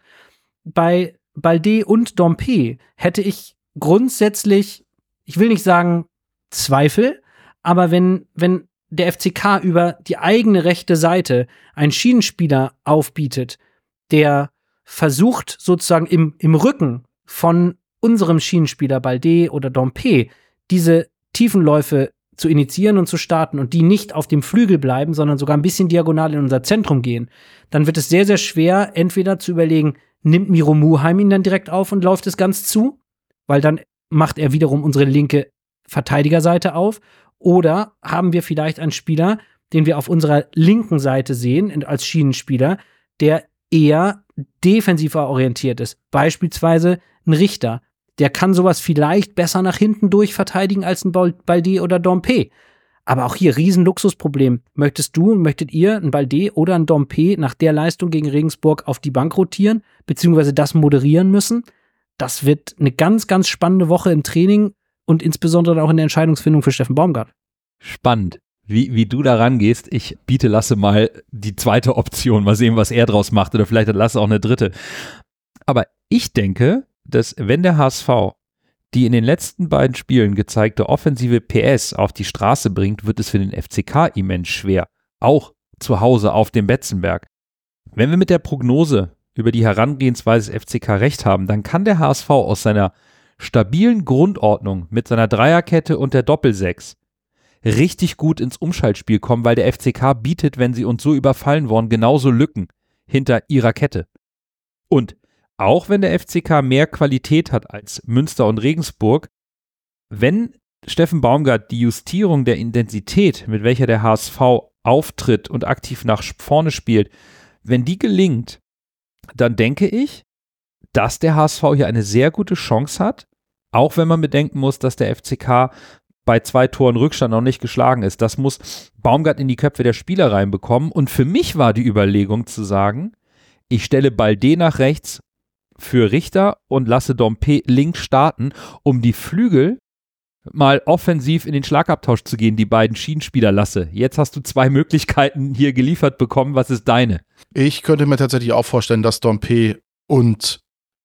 [SPEAKER 2] Bei Balde und Dompe hätte ich grundsätzlich, ich will nicht sagen Zweifel, aber wenn, wenn der F C K über die eigene rechte Seite einen Schienenspieler aufbietet, der versucht sozusagen im, im Rücken von unserem Schienenspieler Balde oder Dompe diese Tiefenläufe zu initiieren und zu starten und die nicht auf dem Flügel bleiben, sondern sogar ein bisschen diagonal in unser Zentrum gehen, dann wird es sehr, sehr schwer, entweder zu überlegen, nimmt Miro Muheim ihn dann direkt auf und läuft es ganz zu, weil dann macht er wiederum unsere linke Verteidigerseite auf, oder haben wir vielleicht einen Spieler, den wir auf unserer linken Seite sehen, als Schienenspieler, der eher defensiver orientiert ist. Beispielsweise ein Richter. Der kann sowas vielleicht besser nach hinten durchverteidigen als ein Balde oder Dompe. Aber auch hier Riesenluxusproblem. Möchtest du, möchtet ihr ein Balde oder ein Dompe nach der Leistung gegen Regensburg auf die Bank rotieren, beziehungsweise das moderieren müssen? Das wird eine ganz, ganz spannende Woche im Training und insbesondere auch in der Entscheidungsfindung für Steffen Baumgart.
[SPEAKER 1] Spannend, wie, wie du da rangehst. Ich biete Lasse mal die zweite Option, mal sehen, was er draus macht, oder vielleicht hat Lasse auch eine dritte. Aber ich denke, dass wenn der H S V die in den letzten beiden Spielen gezeigte offensive P S auf die Straße bringt, wird es für den F C K immens schwer, auch zu Hause auf dem Betzenberg. Wenn wir mit der Prognose über die Herangehensweise des F C K recht haben, dann kann der H S V aus seiner stabilen Grundordnung mit seiner Dreierkette und der Doppelsechs richtig gut ins Umschaltspiel kommen, weil der F C K bietet, wenn sie uns so überfallen worden, genauso Lücken hinter ihrer Kette. Und auch wenn der F C K mehr Qualität hat als Münster und Regensburg, wenn Steffen Baumgart die Justierung der Intensität, mit welcher der H S V auftritt und aktiv nach vorne spielt, wenn die gelingt, dann denke ich, dass der H S V hier eine sehr gute Chance hat, auch wenn man bedenken muss, dass der F C K bei zwei Toren Rückstand noch nicht geschlagen ist. Das muss Baumgart in die Köpfe der Spieler reinbekommen. Und für mich war die Überlegung zu sagen, ich stelle Balde nach rechts für Richter und lasse Dompe links starten, um die Flügel mal offensiv in den Schlagabtausch zu gehen, die beiden Schienenspieler lasse. Jetzt hast du zwei Möglichkeiten hier geliefert bekommen. Was ist deine?
[SPEAKER 3] Ich könnte mir tatsächlich auch vorstellen, dass Dompe und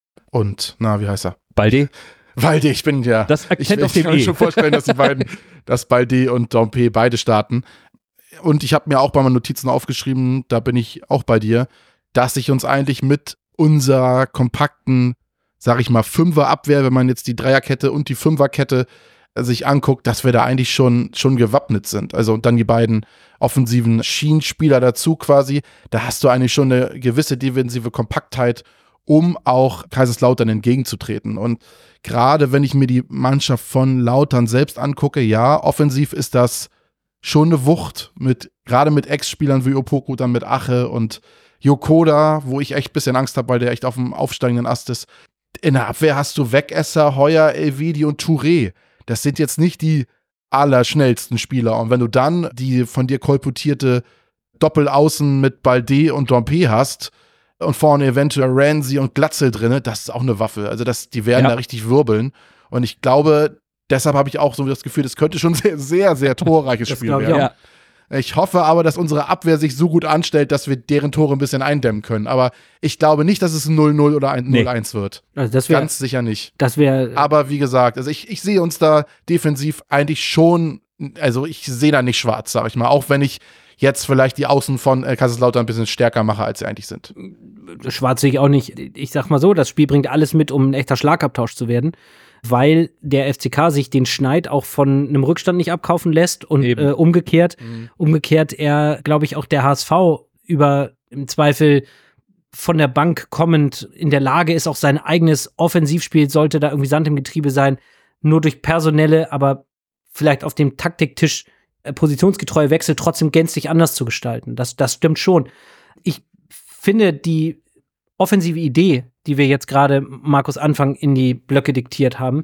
[SPEAKER 3] und, na, wie heißt er?
[SPEAKER 1] Balde?
[SPEAKER 3] Balde, ich bin ja.
[SPEAKER 1] Das Akzent
[SPEAKER 3] ich, ich
[SPEAKER 1] auf dem
[SPEAKER 3] kann mir
[SPEAKER 1] E.
[SPEAKER 3] schon vorstellen, dass die beiden, dass Balde und Dompe beide starten. Und ich habe mir auch bei meinen Notizen aufgeschrieben, da bin ich auch bei dir, dass ich uns eigentlich mit unserer kompakten, sag ich mal, Fünferabwehr, wenn man jetzt die Dreierkette und die Fünferkette sich anguckt, dass wir da eigentlich schon, schon gewappnet sind. Also und dann die beiden offensiven Schienenspieler dazu quasi, da hast du eigentlich schon eine gewisse defensive Kompaktheit, um auch Kaiserslautern entgegenzutreten. Und gerade wenn ich mir die Mannschaft von Lautern selbst angucke, ja, offensiv ist das schon eine Wucht, mit gerade mit Ex-Spielern wie Opoku, dann mit Ache und Yokoda, wo ich echt ein bisschen Angst habe, weil der echt auf dem aufsteigenden Ast ist. In der Abwehr hast du Wegesser, Heuer, Elvedi und Touré. Das sind jetzt nicht die allerschnellsten Spieler. Und wenn du dann die von dir kolportierte Doppelaußen mit Balde und Dompe hast und vorne eventuell Ramsey und Glatzel drin, das ist auch eine Waffe. Also das, die werden
[SPEAKER 1] ja.
[SPEAKER 3] da richtig wirbeln. Und ich glaube, deshalb habe ich auch so das Gefühl, das könnte schon sehr, sehr, sehr torreiches Spiel werden.
[SPEAKER 1] Ja.
[SPEAKER 3] Ich hoffe aber, dass unsere Abwehr sich so gut anstellt, dass wir deren Tore ein bisschen eindämmen können. Aber ich glaube nicht, dass es ein null null oder ein null eins nee. wird.
[SPEAKER 2] Also das wär,
[SPEAKER 3] Ganz sicher nicht.
[SPEAKER 2] Das wäre.
[SPEAKER 3] Aber wie gesagt, also ich, ich sehe uns da defensiv eigentlich schon, also ich sehe da nicht schwarz, sag ich mal. Auch wenn ich jetzt vielleicht die Außen von äh, Kaiserslautern ein bisschen stärker mache, als sie eigentlich sind.
[SPEAKER 2] Schwarz sehe ich auch nicht. Ich sag mal so, das Spiel bringt alles mit, um ein echter Schlagabtausch zu werden, weil der F C K sich den Schneid auch von einem Rückstand nicht abkaufen lässt und äh, umgekehrt, mhm. umgekehrt er, glaube ich, auch der H S V über im Zweifel von der Bank kommend in der Lage ist, auch sein eigenes Offensivspiel, sollte da irgendwie Sand im Getriebe sein, nur durch personelle, aber vielleicht auf dem Taktiktisch äh, positionsgetreue Wechsel trotzdem gänzlich anders zu gestalten. Das, das stimmt schon. Ich finde die offensive Idee, die wir jetzt gerade Markus Anfang in die Blöcke diktiert haben,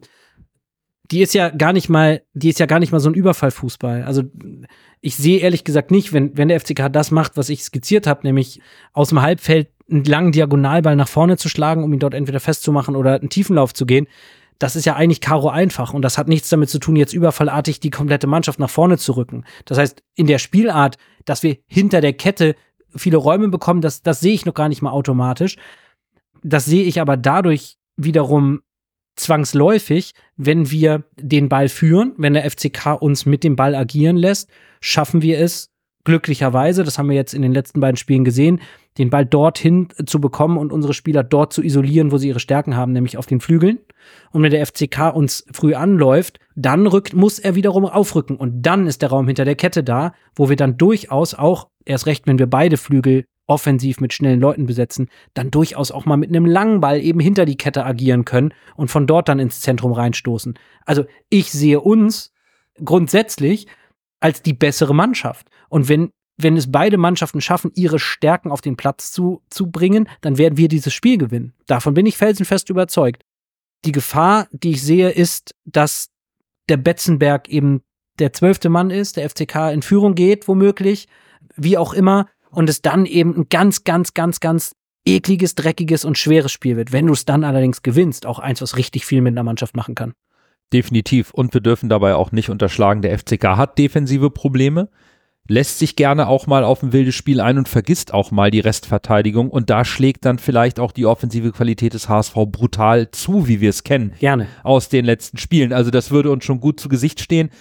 [SPEAKER 2] die ist ja gar nicht mal, die ist ja gar nicht mal so ein Überfallfußball. Also ich sehe ehrlich gesagt nicht, wenn, wenn der F C K das macht, was ich skizziert habe, nämlich aus dem Halbfeld einen langen Diagonalball nach vorne zu schlagen, um ihn dort entweder festzumachen oder einen Tiefenlauf zu gehen. Das ist ja eigentlich Karo einfach und das hat nichts damit zu tun, jetzt überfallartig die komplette Mannschaft nach vorne zu rücken. Das heißt, in der Spielart, dass wir hinter der Kette viele Räume bekommen, das, das sehe ich noch gar nicht mal automatisch. Das sehe ich aber dadurch wiederum zwangsläufig, wenn wir den Ball führen, wenn der F C K uns mit dem Ball agieren lässt, schaffen wir es glücklicherweise, das haben wir jetzt in den letzten beiden Spielen gesehen, den Ball dorthin zu bekommen und unsere Spieler dort zu isolieren, wo sie ihre Stärken haben, nämlich auf den Flügeln. Und wenn der F C K uns früh anläuft, dann rückt, muss er wiederum aufrücken. Und dann ist der Raum hinter der Kette da, wo wir dann durchaus auch, erst recht, wenn wir beide Flügel offensiv mit schnellen Leuten besetzen, dann durchaus auch mal mit einem langen Ball eben hinter die Kette agieren können und von dort dann ins Zentrum reinstoßen. Also ich sehe uns grundsätzlich als die bessere Mannschaft. Und wenn, wenn es beide Mannschaften schaffen, ihre Stärken auf den Platz zu, zu bringen, dann werden wir dieses Spiel gewinnen. Davon bin ich felsenfest überzeugt. Die Gefahr, die ich sehe, ist, dass der Betzenberg eben der zwölfte Mann ist, der F C K in Führung geht, womöglich, wie auch immer, und es dann eben ein ganz, ganz, ganz, ganz ekliges, dreckiges und schweres Spiel wird. Wenn du es dann allerdings gewinnst, auch eins, was richtig viel mit einer Mannschaft machen kann.
[SPEAKER 1] Definitiv. Und wir dürfen dabei auch nicht unterschlagen, der F C K hat defensive Probleme, lässt sich gerne auch mal auf ein wildes Spiel ein und vergisst auch mal die Restverteidigung. Und da schlägt dann vielleicht auch die offensive Qualität des H S V brutal zu, wie wir es kennen.
[SPEAKER 2] Gerne.
[SPEAKER 1] Aus den letzten Spielen. Also das würde uns schon gut zu Gesicht stehen.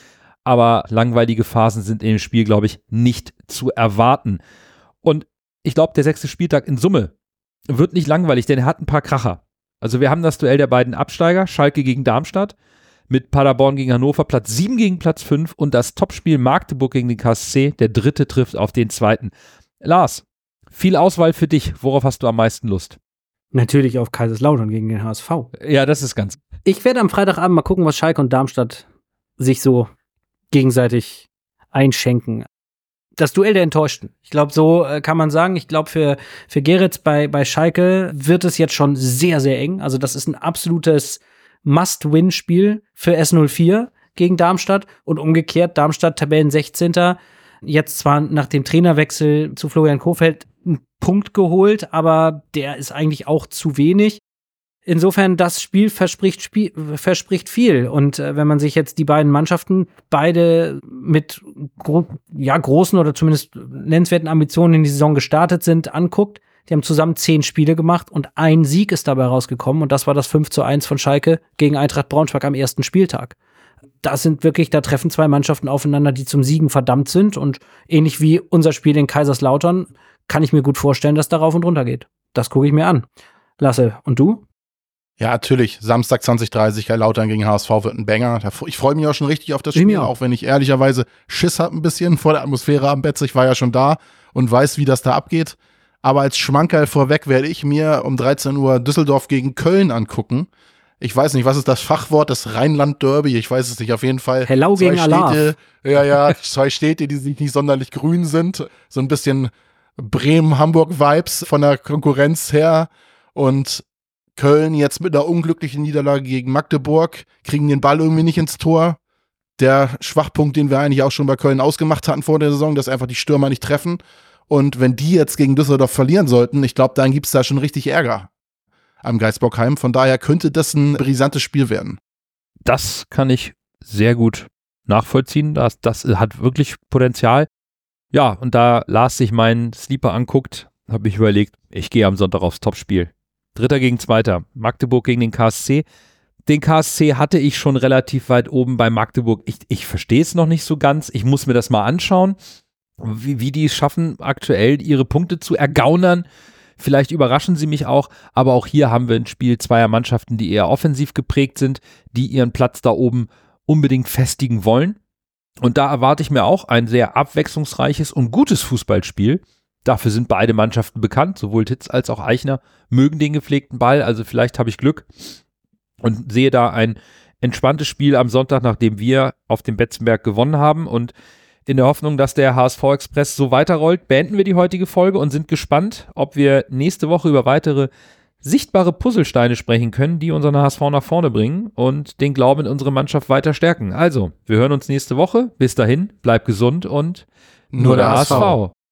[SPEAKER 1] aber langweilige Phasen sind in dem Spiel, glaube ich, nicht zu erwarten. Und ich glaube, der sechste Spieltag in Summe wird nicht langweilig, denn er hat ein paar Kracher. Also wir haben das Duell der beiden Absteiger, Schalke gegen Darmstadt, mit Paderborn gegen Hannover, Platz sieben gegen Platz fünf und das Topspiel Magdeburg gegen den K S C, der dritte trifft auf den zweiten. Lars, viel Auswahl für dich, worauf hast du am meisten Lust?
[SPEAKER 2] Natürlich auf Kaiserslautern gegen den H S V.
[SPEAKER 1] Ja, das ist ganz.
[SPEAKER 2] Ich werde am Freitagabend mal gucken, was Schalke und Darmstadt sich so gegenseitig einschenken. Das Duell der Enttäuschten. Ich glaube, so äh, kann man sagen. Ich glaube, für, für Geritz bei, bei Schalke wird es jetzt schon sehr, sehr eng. Also das ist ein absolutes Must-Win-Spiel für S null vier gegen Darmstadt und umgekehrt Darmstadt Tabellen sechzehnter Jetzt zwar nach dem Trainerwechsel zu Florian Kohfeldt einen Punkt geholt, aber der ist eigentlich auch zu wenig. Insofern, das Spiel verspricht, Spiel, verspricht viel. Und äh, wenn man sich jetzt die beiden Mannschaften, beide mit gro- ja, großen oder zumindest nennenswerten Ambitionen in die Saison gestartet sind, anguckt, die haben zusammen zehn Spiele gemacht und ein Sieg ist dabei rausgekommen. Und das war das fünf zu eins von Schalke gegen Eintracht Braunschweig am ersten Spieltag. Das sind wirklich, da treffen zwei Mannschaften aufeinander, die zum Siegen verdammt sind. Und ähnlich wie unser Spiel in Kaiserslautern kann ich mir gut vorstellen, dass da rauf und runter geht. Das gucke ich mir an. Lasse, und du?
[SPEAKER 3] Ja, natürlich. Samstag zwanzig Uhr dreißig, Lautern gegen H S V wird ein Banger. Ich freue mich auch schon richtig auf das Spiel, auch wenn ich ehrlicherweise Schiss habe ein bisschen vor der Atmosphäre am Betz. Ich war ja schon da und weiß, wie das da abgeht. Aber als Schmankerl vorweg werde ich mir um dreizehn Uhr Düsseldorf gegen Köln angucken. Ich weiß nicht, was ist das Fachwort, das Rheinland-Derby? Ich weiß es nicht, auf jeden Fall.
[SPEAKER 2] Hellau gegen Alarv.
[SPEAKER 3] Ja, ja, zwei Städte, die nicht sonderlich grün sind. So ein bisschen Bremen-Hamburg-Vibes von der Konkurrenz her. Und Köln jetzt mit einer unglücklichen Niederlage gegen Magdeburg, kriegen den Ball irgendwie nicht ins Tor. Der Schwachpunkt, den wir eigentlich auch schon bei Köln ausgemacht hatten vor der Saison, dass einfach die Stürmer nicht treffen. Und wenn die jetzt gegen Düsseldorf verlieren sollten, ich glaube, dann gibt es da schon richtig Ärger am Geisbockheim. Von daher könnte das ein brisantes Spiel werden.
[SPEAKER 1] Das kann ich sehr gut nachvollziehen. Das, das hat wirklich Potenzial. Ja, und da Lars sich meinen Sleeper anguckt, habe ich überlegt, ich gehe am Sonntag aufs Topspiel. Dritter gegen Zweiter. Magdeburg gegen den K S C. Den K S C hatte ich schon relativ weit oben bei Magdeburg. Ich, ich verstehe es noch nicht so ganz. Ich muss mir das mal anschauen, wie, wie die es schaffen, aktuell ihre Punkte zu ergaunern. Vielleicht überraschen sie mich auch, aber auch hier haben wir ein Spiel zweier Mannschaften, die eher offensiv geprägt sind, die ihren Platz da oben unbedingt festigen wollen. Und da erwarte ich mir auch ein sehr abwechslungsreiches und gutes Fußballspiel. Dafür sind beide Mannschaften bekannt, sowohl Titz als auch Eichner mögen den gepflegten Ball, also vielleicht habe ich Glück und sehe da ein entspanntes Spiel am Sonntag, nachdem wir auf dem Betzenberg gewonnen haben, und in der Hoffnung, dass der H S V-Express so weiterrollt, beenden wir die heutige Folge und sind gespannt, ob wir nächste Woche über weitere sichtbare Puzzlesteine sprechen können, die unseren H S V nach vorne bringen und den Glauben in unsere Mannschaft weiter stärken. Also, wir hören uns nächste Woche. Bis dahin, bleibt gesund und nur, nur der H S V. H S V.